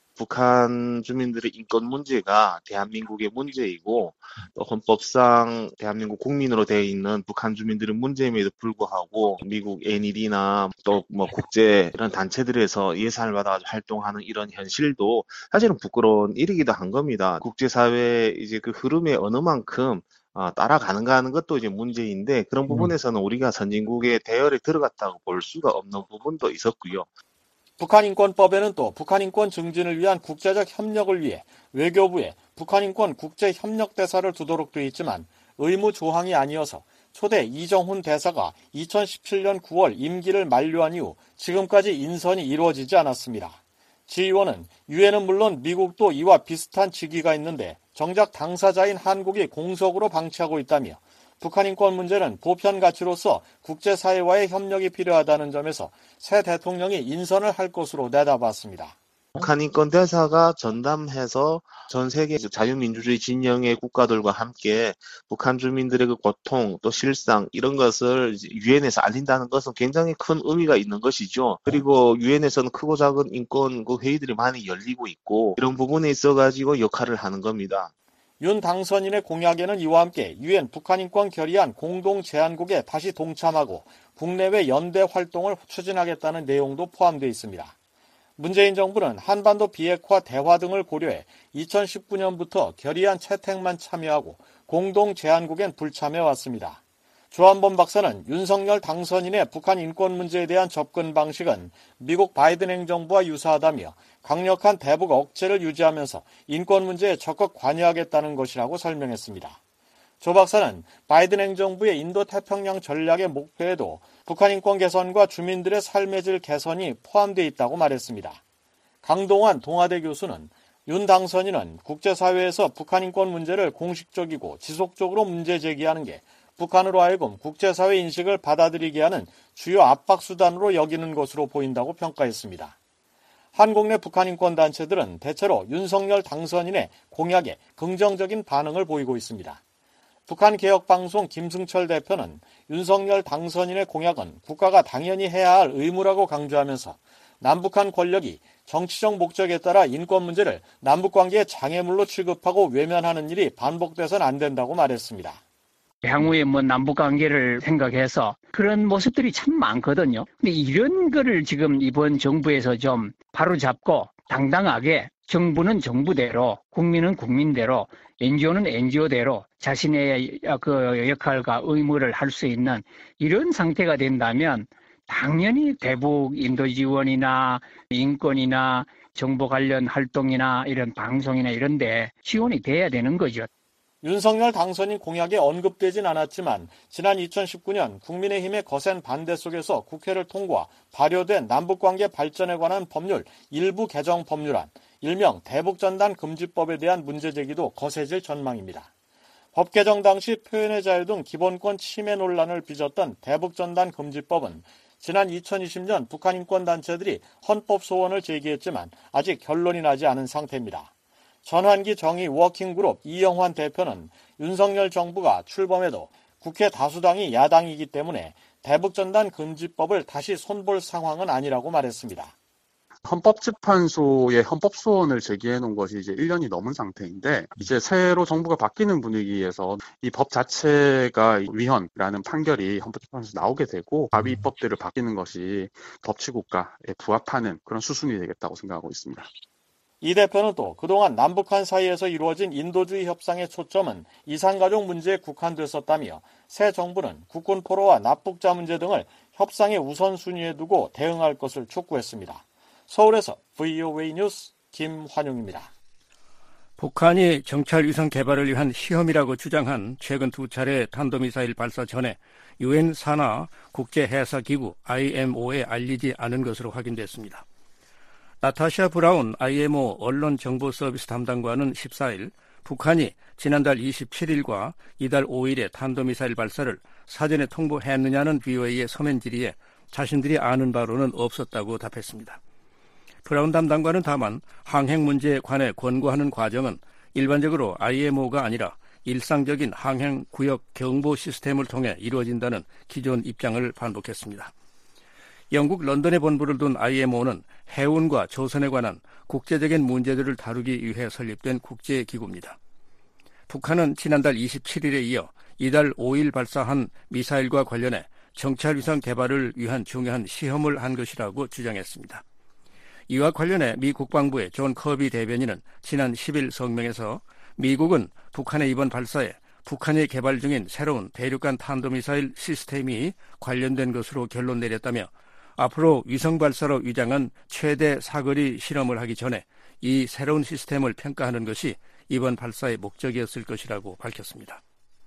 북한 주민들의 인권 문제가 대한민국의 문제이고 또 헌법상 대한민국 국민으로 되어 있는 북한 주민들의 문제임에도 불구하고 미국 NL이나 또 국제 이런 단체들에서 예산을 받아 활동하는 이런 현실도 사실은 부끄러운 일이기도 한 겁니다. 국제사회 이제 그 흐름에 어느 만큼 따라가는가 하는 것도 이제 문제인데 그런 부분에서는 우리가 선진국의 대열에 들어갔다고 볼 수가 없는 부분도 있었고요. 북한인권법에는 또 북한인권 증진을 위한 국제적 협력을 위해 외교부에 북한인권 국제협력대사를 두도록 돼 있지만 의무 조항이 아니어서 초대 이정훈 대사가 2017년 9월 임기를 만료한 이후 지금까지 인선이 이루어지지 않았습니다. 지 의원은 유엔은 물론 미국도 이와 비슷한 직위가 있는데 정작 당사자인 한국이 공석으로 방치하고 있다며 북한인권 문제는 보편 가치로서 국제사회와의 협력이 필요하다는 점에서 새 대통령이 인선을 할 것으로 내다봤습니다. 북한인권 대사가 전담해서 전 세계 자유민주주의 진영의 국가들과 함께 북한 주민들의 그 고통 또 실상 이런 것을 유엔에서 알린다는 것은 굉장히 큰 의미가 있는 것이죠. 그리고 유엔에서는 크고 작은 인권 그 회의들이 많이 열리고 있고 이런 부분에 있어가지고 역할을 하는 겁니다. 윤 당선인의 공약에는 이와 함께 유엔 북한인권 결의안 공동제안국에 다시 동참하고 국내외 연대 활동을 추진하겠다는 내용도 포함되어 있습니다. 문재인 정부는 한반도 비핵화 대화 등을 고려해 2019년부터 결의안 채택만 참여하고 공동제안국엔 불참해왔습니다. 조한범 박사는 윤석열 당선인의 북한 인권 문제에 대한 접근 방식은 미국 바이든 행정부와 유사하다며 강력한 대북 억제를 유지하면서 인권 문제에 적극 관여하겠다는 것이라고 설명했습니다. 조 박사는 바이든 행정부의 인도태평양 전략의 목표에도 북한 인권 개선과 주민들의 삶의 질 개선이 포함되어 있다고 말했습니다. 강동환 동아대 교수는 윤 당선인은 국제사회에서 북한 인권 문제를 공식적이고 지속적으로 문제 제기하는 게 북한으로 하여금 국제사회 인식을 받아들이게 하는 주요 압박수단으로 여기는 것으로 보인다고 평가했습니다. 한국 내 북한 인권 단체들은 대체로 윤석열 당선인의 공약에 긍정적인 반응을 보이고 있습니다. 북한개혁방송 김승철 대표는 윤석열 당선인의 공약은 국가가 당연히 해야 할 의무라고 강조하면서 남북한 권력이 정치적 목적에 따라 인권 문제를 남북관계의 장애물로 취급하고 외면하는 일이 반복돼서는 안 된다고 말했습니다. 향후에 남북관계를 생각해서 그런 모습들이 참 많거든요. 근데 이런 거를 지금 이번 정부에서 좀 바로잡고 당당하게 정부는 정부대로, 국민은 국민대로, NGO는 NGO대로 자신의 그 역할과 의무를 할 수 있는 이런 상태가 된다면 당연히 대북 인도 지원이나 인권이나 정보 관련 활동이나 이런 방송이나 이런 데 지원이 돼야 되는 거죠. 윤석열 당선인 공약에 언급되진 않았지만 지난 2019년 국민의힘의 거센 반대 속에서 국회를 통과, 발효된 남북관계 발전에 관한 법률 일부 개정 법률안, 일명 대북전단 금지법에 대한 문제 제기도 거세질 전망입니다. 법 개정 당시 표현의 자유 등 기본권 침해 논란을 빚었던 대북전단 금지법은 지난 2020년 북한 인권단체들이 헌법 소원을 제기했지만 아직 결론이 나지 않은 상태입니다. 전환기 정의 워킹그룹 이영환 대표는 윤석열 정부가 출범해도 국회 다수당이 야당이기 때문에 대북전단 금지법을 다시 손볼 상황은 아니라고 말했습니다. 헌법재판소에 헌법소원을 제기해 놓은 것이 이제 1년이 넘은 상태인데 이제 새로 정부가 바뀌는 분위기에서 이 법 자체가 위헌이라는 판결이 헌법재판소에서 나오게 되고 가비 입법대로 바뀌는 것이 법치국가에 부합하는 그런 수순이 되겠다고 생각하고 있습니다. 이 대표는 또 그동안 남북한 사이에서 이루어진 인도주의 협상의 초점은 이산가족 문제에 국한됐었다며 새 정부는 국군 포로와 납북자 문제 등을 협상의 우선순위에 두고 대응할 것을 촉구했습니다. 서울에서 VOA 뉴스 김환용입니다. 북한이 정찰 위성 개발을 위한 시험이라고 주장한 최근 2차례 탄도미사일 발사 전에 유엔 산하 국제해사기구 IMO에 알리지 않은 것으로 확인됐습니다. 나타샤 브라운 IMO 언론정보서비스 담당관은 14일 북한이 지난달 27일과 이달 5일에 탄도미사일 발사를 사전에 통보했느냐는 VOA의 서면 질의에 자신들이 아는 바로는 없었다고 답했습니다. 브라운 담당관은 다만 항행 문제에 관해 권고하는 과정은 일반적으로 IMO가 아니라 일상적인 항행 구역 경보 시스템을 통해 이루어진다는 기존 입장을 반복했습니다. 영국 런던에 본부를 둔 IMO는 해운과 조선에 관한 국제적인 문제들을 다루기 위해 설립된 국제기구입니다. 북한은 지난달 27일에 이어 이달 5일 발사한 미사일과 관련해 정찰위성 개발을 위한 중요한 시험을 한 것이라고 주장했습니다. 이와 관련해 미 국방부의 존 커비 대변인은 지난 10일 성명에서 미국은 북한의 이번 발사에 북한이 개발 중인 새로운 대륙간 탄도미사일 시스템이 관련된 것으로 결론 내렸다며 앞으로 위성 발사로 위장한 최대 사거리 실험을 하기 전에 이 새로운 시스템을 평가하는 것이 이번 발사의 목적이었을 것이라고 밝혔습니다.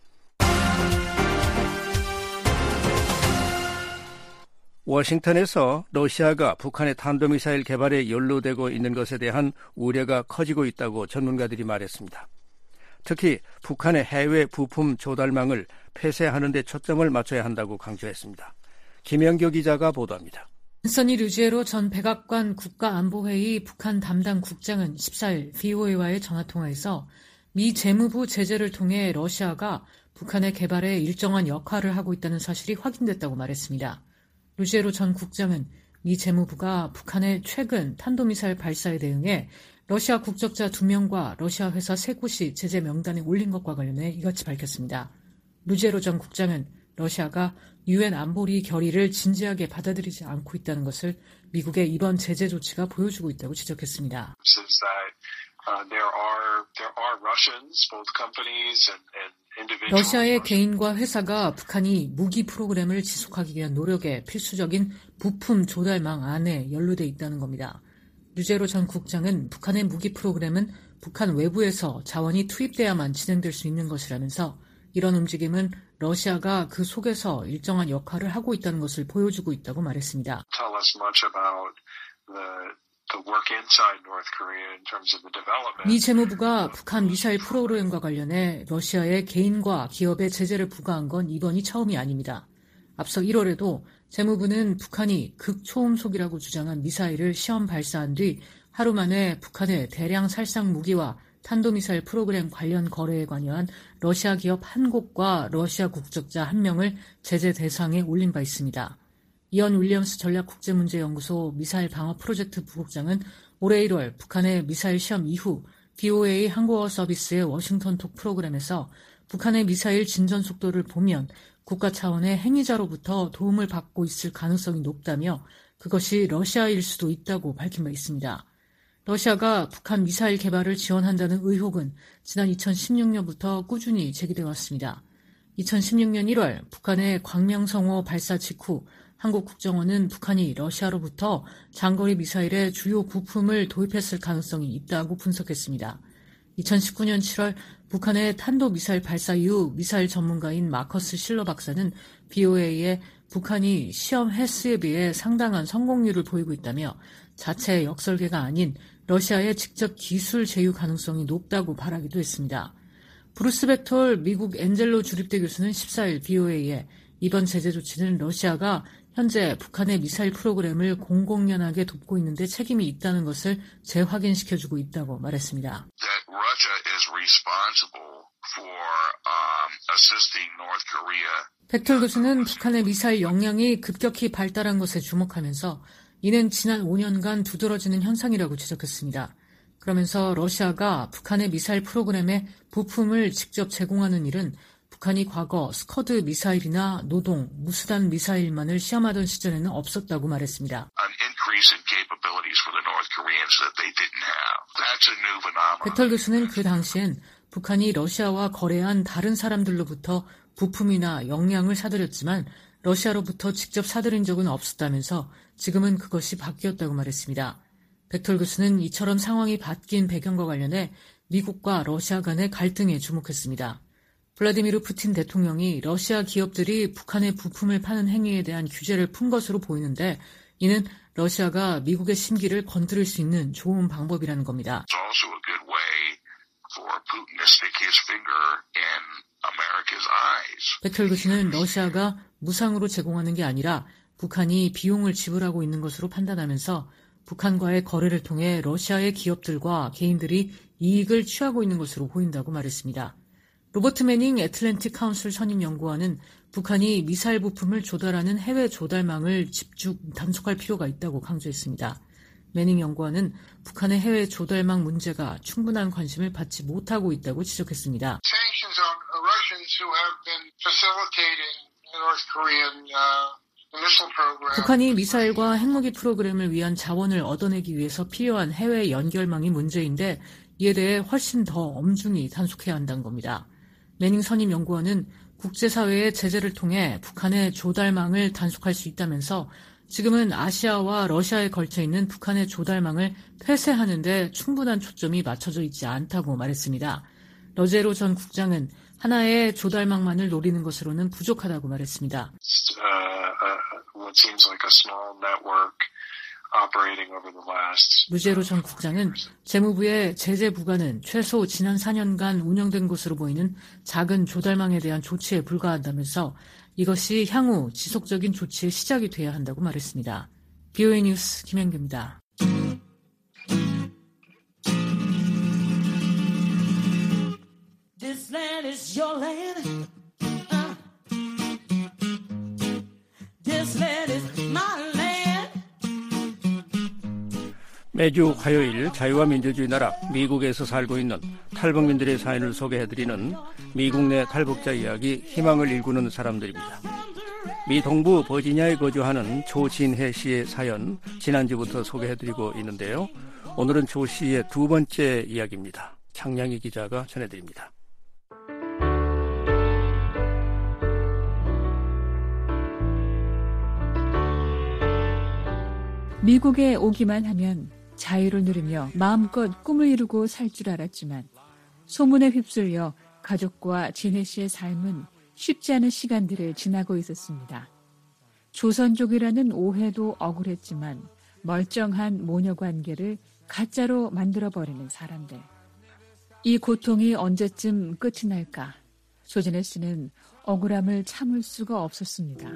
워싱턴에서 러시아가 북한의 탄도미사일 개발에 연루되고 있는 것에 대한 우려가 커지고 있다고 전문가들이 말했습니다. 특히 북한의 해외 부품 조달망을 폐쇄하는 데 초점을 맞춰야 한다고 강조했습니다. 김영교 기자가 보도합니다. 앤서니 류지에로 전 백악관 국가안보회의 북한 담당 국장은 14일 VOA와의 전화통화에서 미 재무부 제재를 통해 러시아가 북한의 개발에 일정한 역할을 하고 있다는 사실이 확인됐다고 말했습니다. 류지에로 전 국장은 미 재무부가 북한의 최근 탄도미사일 발사에 대응해 러시아 국적자 2명과 러시아 회사 3곳이 제재 명단에 올린 것과 관련해 이같이 밝혔습니다. 류지에로 전 국장은 러시아가 유엔 안보리 결의를 진지하게 받아들이지 않고 있다는 것을 미국의 이번 제재 조치가 보여주고 있다고 지적했습니다. 러시아의 개인과 회사가 북한이 무기 프로그램을 지속하기 위한 노력에 필수적인 부품 조달망 안에 연루돼 있다는 겁니다. 류제로 전 국장은 북한의 무기 프로그램은 북한 외부에서 자원이 투입돼야만 진행될 수 있는 것이라면서 이런 움직임은 러시아가 그 속에서 일정한 역할을 하고 있다는 것을 보여주고 있다고 말했습니다. 미 재무부가 북한 미사일 프로그램과 관련해 러시아의 개인과 기업에 제재를 부과한 건 이번이 처음이 아닙니다. 앞서 1월에도 재무부는 북한이 극초음속이라고 주장한 미사일을 시험 발사한 뒤 하루 만에 북한의 대량 살상 무기와 탄도미사일 프로그램 관련 거래에 관여한 러시아 기업 한 곳과 러시아 국적자 1명을 제재 대상에 올린 바 있습니다. 이언 윌리엄스 전략국제문제연구소 미사일 방어 프로젝트 부국장은 올해 1월 북한의 미사일 시험 이후 VOA 한국어 서비스의 워싱턴 톡 프로그램에서 북한의 미사일 진전 속도를 보면 국가 차원의 행위자로부터 도움을 받고 있을 가능성이 높다며 그것이 러시아일 수도 있다고 밝힌 바 있습니다. 러시아가 북한 미사일 개발을 지원한다는 의혹은 지난 2016년부터 꾸준히 제기돼 왔습니다. 2016년 1월 북한의 광명성호 발사 직후 한국 국정원은 북한이 러시아로부터 장거리 미사일의 주요 부품을 도입했을 가능성이 있다고 분석했습니다. 2019년 7월 북한의 탄도미사일 발사 이후 미사일 전문가인 마커스 실러 박사는 BOA에 북한이 시험 횟수에 비해 상당한 성공률을 보이고 있다며 자체 역설계가 아닌 러시아의 직접 기술 제휴 가능성이 높다고 발하기도 했습니다. 브루스 벡톨 미국 엔젤로 주립대 교수는 14일 BOA에 이번 제재 조치는 러시아가 현재 북한의 미사일 프로그램을 공공연하게 돕고 있는데 책임이 있다는 것을 재확인시켜주고 있다고 말했습니다. 벡톨 교수는 북한의 미사일 역량이 급격히 발달한 것에 주목하면서 이는 지난 5년간 두드러지는 현상이라고 지적했습니다. 그러면서 러시아가 북한의 미사일 프로그램에 부품을 직접 제공하는 일은 북한이 과거 스커드 미사일이나 노동, 무수단 미사일만을 시험하던 시절에는 없었다고 말했습니다. 벡톨 교수는 그 당시엔 북한이 러시아와 거래한 다른 사람들로부터 부품이나 역량을 사들였지만 러시아로부터 직접 사들인 적은 없었다면서 지금은 그것이 바뀌었다고 말했습니다. 벡톨 교수는 이처럼 상황이 바뀐 배경과 관련해 미국과 러시아 간의 갈등에 주목했습니다. 블라디미르 푸틴 대통령이 러시아 기업들이 북한의 부품을 파는 행위에 대한 규제를 푼 것으로 보이는데 이는 러시아가 미국의 심기를 건드릴 수 있는 좋은 방법이라는 겁니다. 벡톨 교수는 러시아가 무상으로 제공하는 게 아니라 북한이 비용을 지불하고 있는 것으로 판단하면서 북한과의 거래를 통해 러시아의 기업들과 개인들이 이익을 취하고 있는 것으로 보인다고 말했습니다. 로버트 매닝 애틀랜틱 카운슬 선임연구원은 북한이 미사일 부품을 조달하는 해외 조달망을 집중 단속할 필요가 있다고 강조했습니다. 매닝 연구원은 북한의 해외 조달망 문제가 충분한 관심을 받지 못하고 있다고 지적했습니다. 북한이 미사일과 핵무기 프로그램을 위한 자원을 얻어내기 위해서 필요한 해외 연결망이 문제인데 이에 대해 훨씬 더 엄중히 단속해야 한다는 겁니다. 매닝 선임 연구원은 국제사회의 제재를 통해 북한의 조달망을 단속할 수 있다면서 지금은 아시아와 러시아에 걸쳐 있는 북한의 조달망을 폐쇄하는 데 충분한 초점이 맞춰져 있지 않다고 말했습니다. 러제로 전 국장은 하나의 조달망만을 노리는 것으로는 부족하다고 말했습니다. 루제로 전 국장은 재무부의 제재 부과는 최소 지난 4년간 운영된 것으로 보이는 작은 조달망에 대한 조치에 불과한다면서 이것이 향후 지속적인 조치의 시작이 돼야 한다고 말했습니다. BOA 뉴스 김현규입니다. This land is your land. This land is my land. 매주 화요일 자유와 민주주의 나라 미국에서 살고 있는 탈북민들의 사연을 소개해드리는 미국 내 탈북자 이야기 희망을 일구는 사람들입니다. 미 동부 버지니아에 거주하는 조진혜 씨의 사연 지난주부터 소개해드리고 있는데요. 오늘은 조 씨의 두 번째 이야기입니다. 창량희 기자가 전해드립니다. 미국에 오기만 하면 자유를 누리며 마음껏 꿈을 이루고 살 줄 알았지만 소문에 휩쓸려 가족과 진혜 씨의 삶은 쉽지 않은 시간들을 지나고 있었습니다. 조선족이라는 오해도 억울했지만 멀쩡한 모녀 관계를 가짜로 만들어버리는 사람들. 이 고통이 언제쯤 끝이 날까? 조진혜 씨는 억울함을 참을 수가 없었습니다.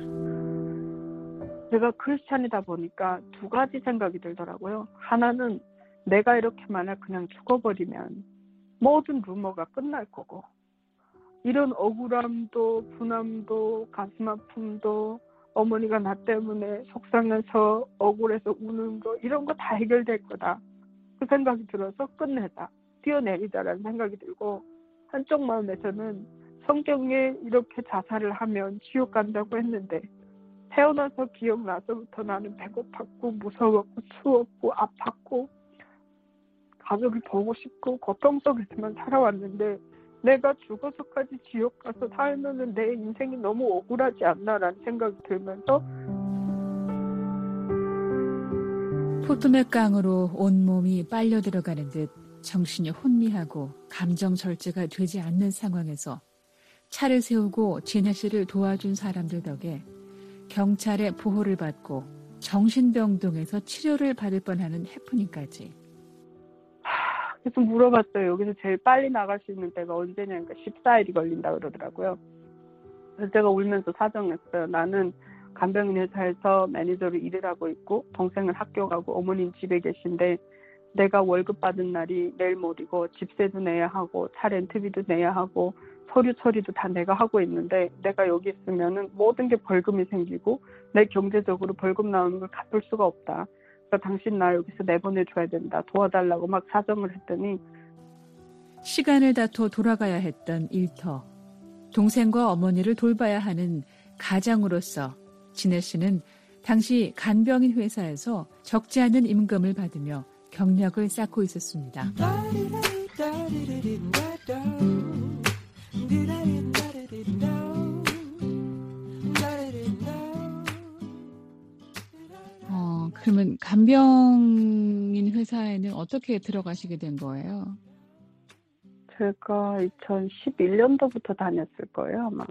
제가 크리스찬이다 보니까 두 가지 생각이 들더라고요. 하나는 내가 이렇게 만약 그냥 죽어버리면 모든 루머가 끝날 거고 이런 억울함도 분함도 가슴 아픔도 어머니가 나 때문에 속상해서 억울해서 우는 거 이런 거 다 해결될 거다. 그 생각이 들어서 끝내자. 뛰어내리자라는 생각이 들고 한쪽 마음에서는 성경에 이렇게 자살을 하면 지옥 간다고 했는데 태어나서 기억나서부터 나는 배고팠고 무서웠고 추웠고 아팠고 가족을 보고 싶고 고통 속에서만 살아왔는데 내가 죽어서까지 지옥 가서 살면은 내 인생이 너무 억울하지 않나라는 생각이 들면서 포토맥강으로 온몸이 빨려 들어가는 듯 정신이 혼미하고 감정 절제가 되지 않는 상황에서 차를 세우고 진혜 씨를 도와준 사람들 덕에 경찰의 보호를 받고 정신병동에서 치료를 받을 뻔하는 해프닝까지. 계속 물어봤어요. 여기서 제일 빨리 나갈 수 있는 때가 언제냐니까 14일이 걸린다 그러더라고요. 그래서 제가 울면서 사정했어요. 나는 간병인 회사에서 매니저로 일을 하고 있고 동생은 학교 가고 어머니는 집에 계신데 내가 월급 받은 날이 내일 모레고 집세도 내야 하고 차 렌트비도 내야 하고 서류 처리도 다 내가 하고 있는데 내가 여기 있으면은 모든 게 벌금이 생기고 내 경제적으로 벌금 나오는 걸 갚을 수가 없다. 그러니까 당신 나 여기서 내보내줘야 된다. 도와달라고 막 사정을 했더니 시간을 다퉈 돌아가야 했던 일터. 동생과 어머니를 돌봐야 하는 가장으로서 진혜 씨는 당시 간병인 회사에서 적지 않은 임금을 받으며 경력을 쌓고 있었습니다. 그러면 간병인 회사에는 어떻게 들어가시게 된 거예요? 제가 2011년도부터 다녔을 거예요, 아마.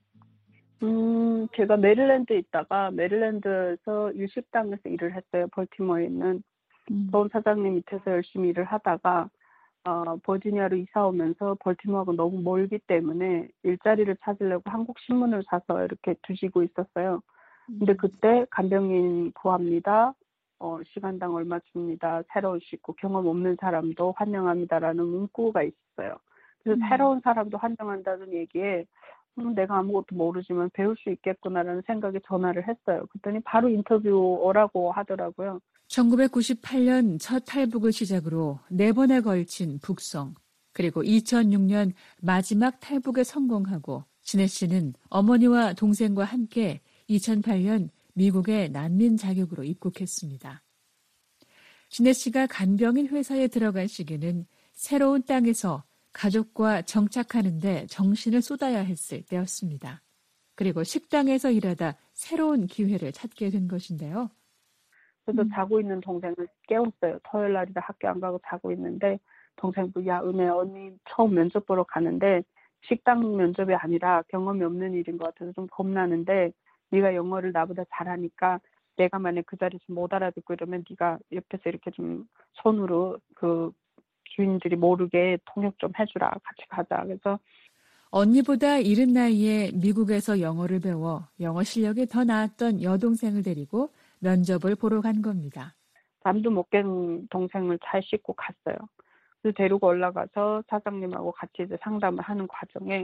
제가 메릴랜드에 있다가 메릴랜드에서 일식당에서 일을 했어요. 벌티모어에 있는. 좋은 사장님 밑에서 열심히 일을 하다가 버지니아로 이사 오면서 벌티모어가 너무 멀기 때문에 일자리를 찾으려고 한국 신문을 사서 이렇게 두시고 있었어요. 근데 그때 간병인 구합니다. 시간당 얼마 줍니다. 새로 오시고 경험 없는 사람도 환영합니다라는 문구가 있어요. 그래서 새로운 사람도 환영한다는 얘기에 내가 아무것도 모르지만 배울 수 있겠구나라는 생각에 전화를 했어요. 그랬더니 바로 인터뷰 오라고 하더라고요. 1998년 첫 탈북을 시작으로 4번에 걸친 북송, 그리고 2006년 마지막 탈북에 성공하고 진혜 씨는 어머니와 동생과 함께 2008년 미국의 난민 자격으로 입국했습니다. 진혜 씨가 간병인 회사에 들어간 시기는 새로운 땅에서 가족과 정착하는 데 정신을 쏟아야 했을 때였습니다. 그리고 식당에서 일하다 새로운 기회를 찾게 된 것인데요. 그래서 자고 있는 동생을 깨웠어요. 토요일 날이라 학교 안 가고 자고 있는데 동생도 야 은혜 언니 처음 면접 보러 가는데 식당 면접이 아니라 경험이 없는 일인 것 같아서 좀 겁나는데 네가 영어를 나보다 잘하니까 내가 만약 그 자리에서 못 알아듣고 이러면 네가 옆에서 이렇게 좀 손으로 그 주인들이 모르게 통역 좀 해주라. 같이 가자. 그래서 언니보다 이른 나이에 미국에서 영어를 배워 영어 실력이 더 나았던 여동생을 데리고 면접을 보러 간 겁니다. 잠도 못 깬 동생을 잘 씻고 갔어요. 그래서 데리고 올라가서 사장님하고 같이 이제 상담을 하는 과정에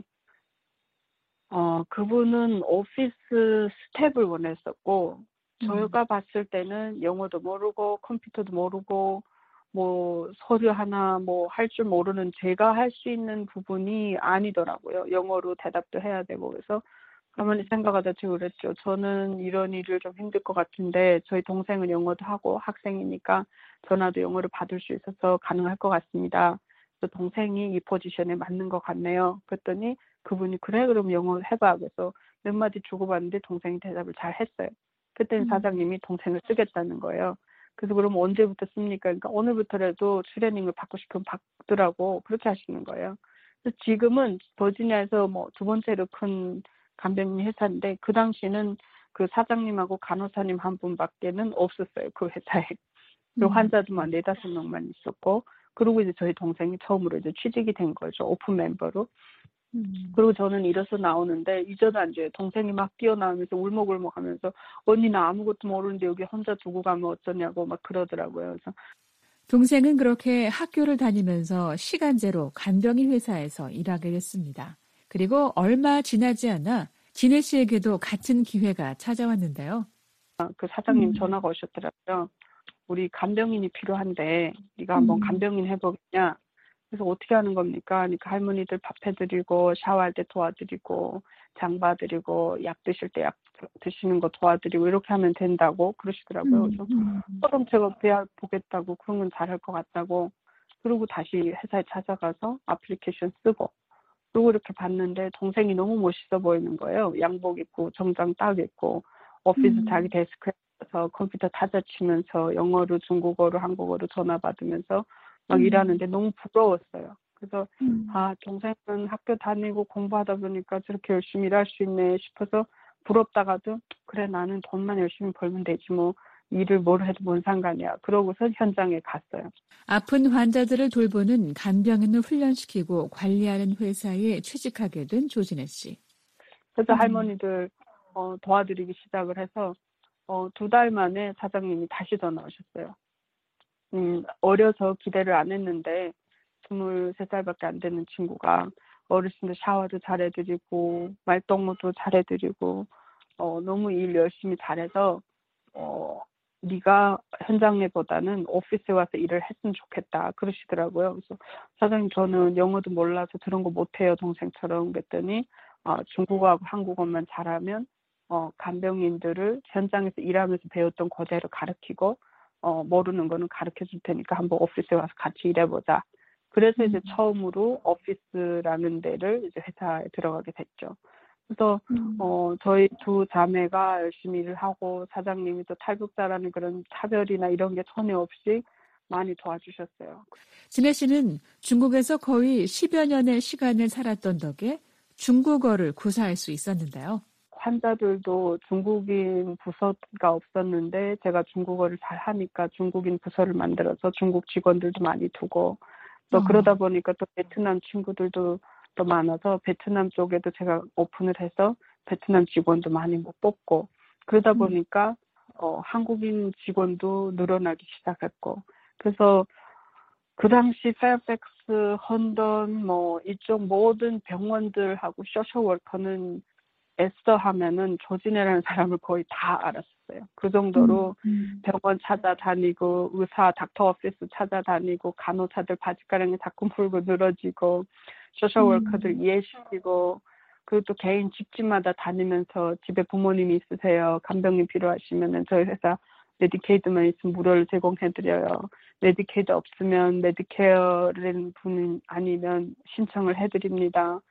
그분은 오피스 스텝을 원했었고 저희가 봤을 때는 영어도 모르고 컴퓨터도 모르고 뭐 서류 하나 뭐 할 줄 모르는 제가 할 수 있는 부분이 아니더라고요. 영어로 대답도 해야 되고 그래서 가만히 생각하다 제가 그랬죠. 저는 이런 일을 좀 힘들 것 같은데 저희 동생은 영어도 하고 학생이니까 전화도 영어를 받을 수 있어서 가능할 것 같습니다. 그래서 동생이 이 포지션에 맞는 것 같네요. 그랬더니 그분이 그래 그럼 영어 해봐. 그래서 몇 마디 주고받는데 동생이 대답을 잘 했어요. 그때는 사장님이 동생을 쓰겠다는 거예요. 그래서 그럼 언제부터 씁니까? 그러니까 오늘부터라도 트레이닝을 받고 싶으면 받더라고. 그렇게 하시는 거예요. 그래서 지금은 버지니아에서 뭐 두 번째로 큰 간병인 회사인데 그 당시는 그 사장님하고 간호사님 한 분밖에는 없었어요. 그 회사에. 그리고 환자도만 4-5명만 있었고 그리고 이제 저희 동생이 처음으로 이제 취직이 된 거죠. 오픈 멤버로. 그리고 저는 일어서 나오는데 잊어도 안 줘요. 동생이 막 뛰어나오면서 울먹울먹 하면서 언니 나 아무것도 모르는데 여기 혼자 두고 가면 어쩌냐고 막 그러더라고요. 그래서 동생은 그렇게 학교를 다니면서 시간제로 간병인 회사에서 일하게 됐습니다. 그리고 얼마 지나지 않아 진혜 씨에게도 같은 기회가 찾아왔는데요. 그 사장님 전화가 오셨더라고요. 우리 간병인이 필요한데 네가 한번 간병인 해보겠냐. 그래서 어떻게 하는 겁니까? 그러니까 할머니들 밥 해드리고 샤워할 때 도와드리고 장 봐드리고 약 드실 때 약 드시는 거 도와드리고 이렇게 하면 된다고 그러시더라고요. 그래서 그럼 제가 배워보겠다고 그런 건 잘할 것 같다고 그리고 다시 회사에 찾아가서 애플리케이션 쓰고 그리고 이렇게 봤는데 동생이 너무 멋있어 보이는 거예요. 양복 입고 정장 딱 입고 오피스 자기 데스크에서 컴퓨터 타자치면서 영어로 중국어로 한국어로 전화 받으면서 막 일하는데 너무 부러웠어요. 그래서 동생은 학교 다니고 공부하다 보니까 저렇게 열심히 일할 수 있네 싶어서 부럽다가도 그래 나는 돈만 열심히 벌면 되지 뭐 일을 뭘 해도 뭔 상관이야. 그러고서 현장에 갔어요. 아픈 환자들을 돌보는 간병인을 훈련시키고 관리하는 회사에 취직하게 된 조진혜 씨. 그래서 할머니들 도와드리기 시작을 해서 2달 만에 사장님이 다시 전화 오셨어요. 어려서 기대를 안 했는데 23살밖에 안 되는 친구가 어르신들 샤워도 잘해드리고 말동무도 잘해드리고 너무 일 열심히 잘해서 네가 현장에보다는 오피스에 와서 일을 했으면 좋겠다 그러시더라고요. 그래서 사장님 저는 영어도 몰라서 그런 거 못해요 동생처럼 그랬더니 중국어하고 한국어만 잘하면 간병인들을 현장에서 일하면서 배웠던 그대로 가르치고 모르는 거는 가르쳐 줄 테니까 한번 오피스에 와서 같이 일해보자. 그래서 이제 처음으로 오피스라는 데를 이제 회사에 들어가게 됐죠. 그래서 저희 두 자매가 열심히 일을 하고 사장님이 또 탈북자라는 그런 차별이나 이런 게 전혀 없이 많이 도와주셨어요. 진혜 씨는 중국에서 거의 10여 년의 시간을 살았던 덕에 중국어를 구사할 수 있었는데요. 환자들도 중국인 부서가 없었는데 제가 중국어를 잘 하니까 중국인 부서를 만들어서 중국 직원들도 많이 두고 또 그러다 보니까 또 베트남 친구들도 또 많아서 베트남 쪽에도 제가 오픈을 해서 베트남 직원도 많이 못 뽑고 그러다 보니까 한국인 직원도 늘어나기 시작했고 그래서 그 당시 페어팩스, 헌던 뭐 이쪽 모든 병원들하고 소셜워커는 에스더 하면은 조진혜라는 사람을 거의 다 알았어요. 그 정도로 병원 찾아다니고 의사 닥터 오피스 찾아다니고 간호사들 바지가랑이 자꾸 물고 늘어지고 소셜워커들 이해시키고 그리고 또 개인 집집마다 다니면서 집에 부모님이 있으세요. 간병인 필요하시면은 저희 회사 메디케이드만 있으면 무료로 제공해드려요. 메디케이드 없으면 메디케어라는 분이 아니면 신청을 해드립니다.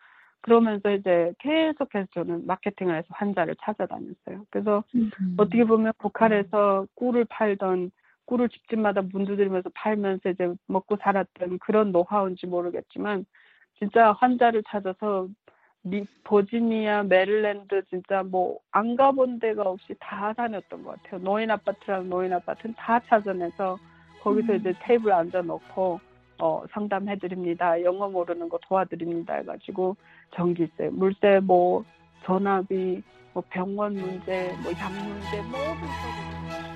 그러면서 이제 계속해서 저는 마케팅을 해서 환자를 찾아다녔어요. 그래서 어떻게 보면 북한에서 꿀을 팔던, 꿀을 집집마다 문 두드리면서 팔면서 이제 먹고 살았던 그런 노하우인지 모르겠지만 진짜 환자를 찾아서 버지니아, 메릴랜드 진짜 뭐 안 가본 데가 없이 다 다녔던 것 같아요. 노인 아파트랑 노인 아파트는 다 찾아내서 거기서 이제 테이블 앉아놓고 상담해드립니다. 영어 모르는 거 도와드립니다. 해가지고 전기세, 물세, 뭐 전화비, 뭐 병원 문제, 뭐 약 문제, 모든 거.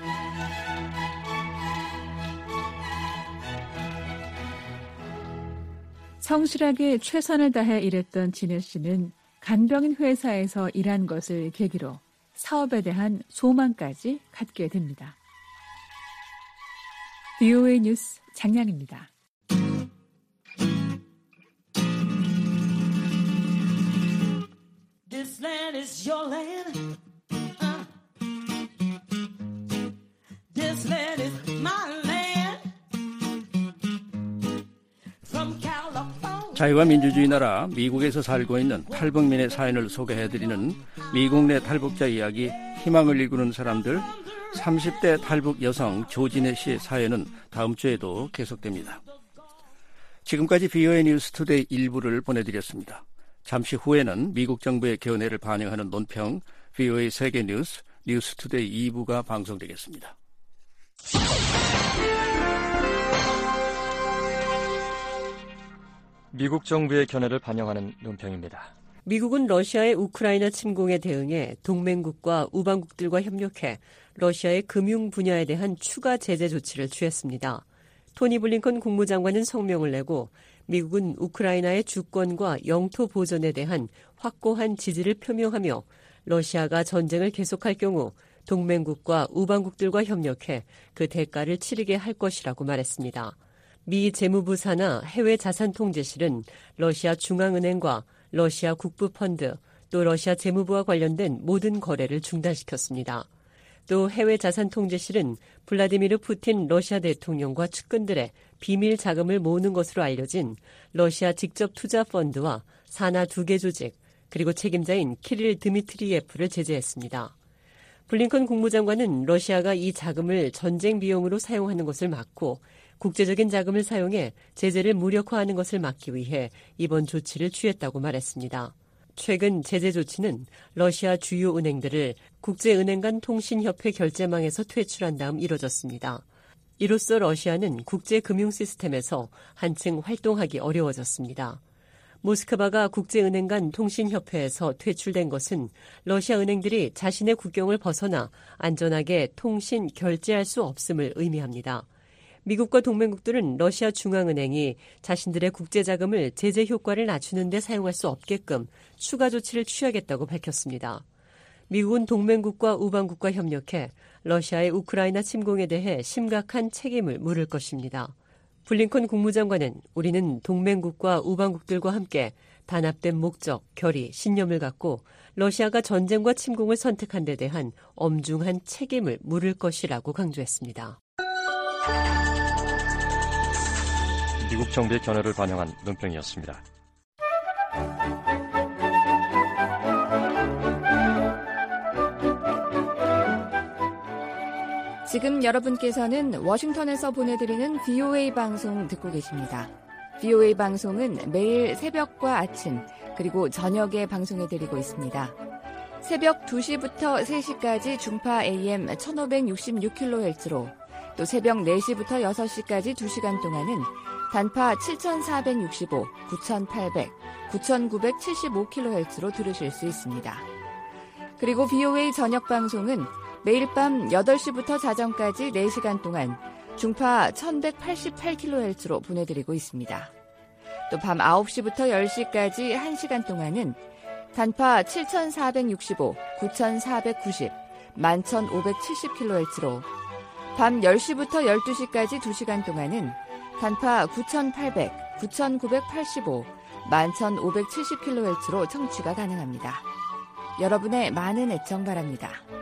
성실하게 최선을 다해 일했던 지네 씨는 간병인 회사에서 일한 것을 계기로 사업에 대한 소망까지 갖게 됩니다. VOA 뉴스 장량입니다. This land is your land. This land is my land. From California. 자유와 민주주의 나라 미국에서 살고 있는 탈북민의 사연을 소개해드리는 미국 내 탈북자 이야기, 희망을 일구는 사람들, 30대 탈북 여성 조진혜 씨의 사연은 다음 주에도 계속됩니다. 지금까지 VOA 뉴스 투데이 1부를 보내드렸습니다. 잠시 후에는 미국 정부의 견해를 반영하는 논평 VOA 세계 뉴스, 뉴스 투데이 2부가 방송되겠습니다. 미국 정부의 견해를 반영하는 논평입니다. 미국은 러시아의 우크라이나 침공에 대응해 동맹국과 우방국들과 협력해 러시아의 금융 분야에 대한 추가 제재 조치를 취했습니다. 토니 블링컨 국무장관은 성명을 내고 미국은 우크라이나의 주권과 영토 보전에 대한 확고한 지지를 표명하며 러시아가 전쟁을 계속할 경우 동맹국과 우방국들과 협력해 그 대가를 치르게 할 것이라고 말했습니다. 미 재무부 산하 해외자산통제실은 러시아 중앙은행과 러시아 국부펀드, 또 러시아 재무부와 관련된 모든 거래를 중단시켰습니다. 또 해외자산통제실은 블라디미르 푸틴 러시아 대통령과 측근들의 비밀 자금을 모으는 것으로 알려진 러시아 직접 투자 펀드와 산하 2개 조직, 그리고 책임자인 키릴 드미트리예프를 제재했습니다. 블링컨 국무장관은 러시아가 이 자금을 전쟁 비용으로 사용하는 것을 막고 국제적인 자금을 사용해 제재를 무력화하는 것을 막기 위해 이번 조치를 취했다고 말했습니다. 최근 제재 조치는 러시아 주요 은행들을 국제은행 간 통신협회 결제망에서 퇴출한 다음 이뤄졌습니다. 이로써 러시아는 국제금융 시스템에서 한층 활동하기 어려워졌습니다. 모스크바가 국제은행 간 통신협회에서 퇴출된 것은 러시아 은행들이 자신의 국경을 벗어나 안전하게 통신 결제할 수 없음을 의미합니다. 미국과 동맹국들은 러시아 중앙은행이 자신들의 국제자금을 제재 효과를 낮추는 데 사용할 수 없게끔 추가 조치를 취하겠다고 밝혔습니다. 미국은 동맹국과 우방국과 협력해 러시아의 우크라이나 침공에 대해 심각한 책임을 물을 것입니다. 블링컨 국무장관은 우리는 동맹국과 우방국들과 함께 단합된 목적, 결의, 신념을 갖고 러시아가 전쟁과 침공을 선택한 데 대한 엄중한 책임을 물을 것이라고 강조했습니다. 미국 정부의 견해를 반영한 논평이었습니다. 지금 여러분께서는 워싱턴에서 보내드리는 VOA 방송 듣고 계십니다. VOA 방송은 매일 새벽과 아침 그리고 저녁에 방송해드리고 있습니다. 새벽 2시부터 3시까지 중파 AM 1566kHz로 또 새벽 4시부터 6시까지 2시간 동안은 단파 7465, 9800, 9975kHz로 들으실 수 있습니다. 그리고 VOA 저녁 방송은 매일 밤 8시부터 자정까지 4시간 동안 중파 1188kHz로 보내드리고 있습니다. 또 밤 9시부터 10시까지 1시간 동안은 단파 7465, 9490, 11570kHz로 밤 10시부터 12시까지 2시간 동안은 단파 9800, 9985, 11570kHz로 청취가 가능합니다. 여러분의 많은 애청 바랍니다.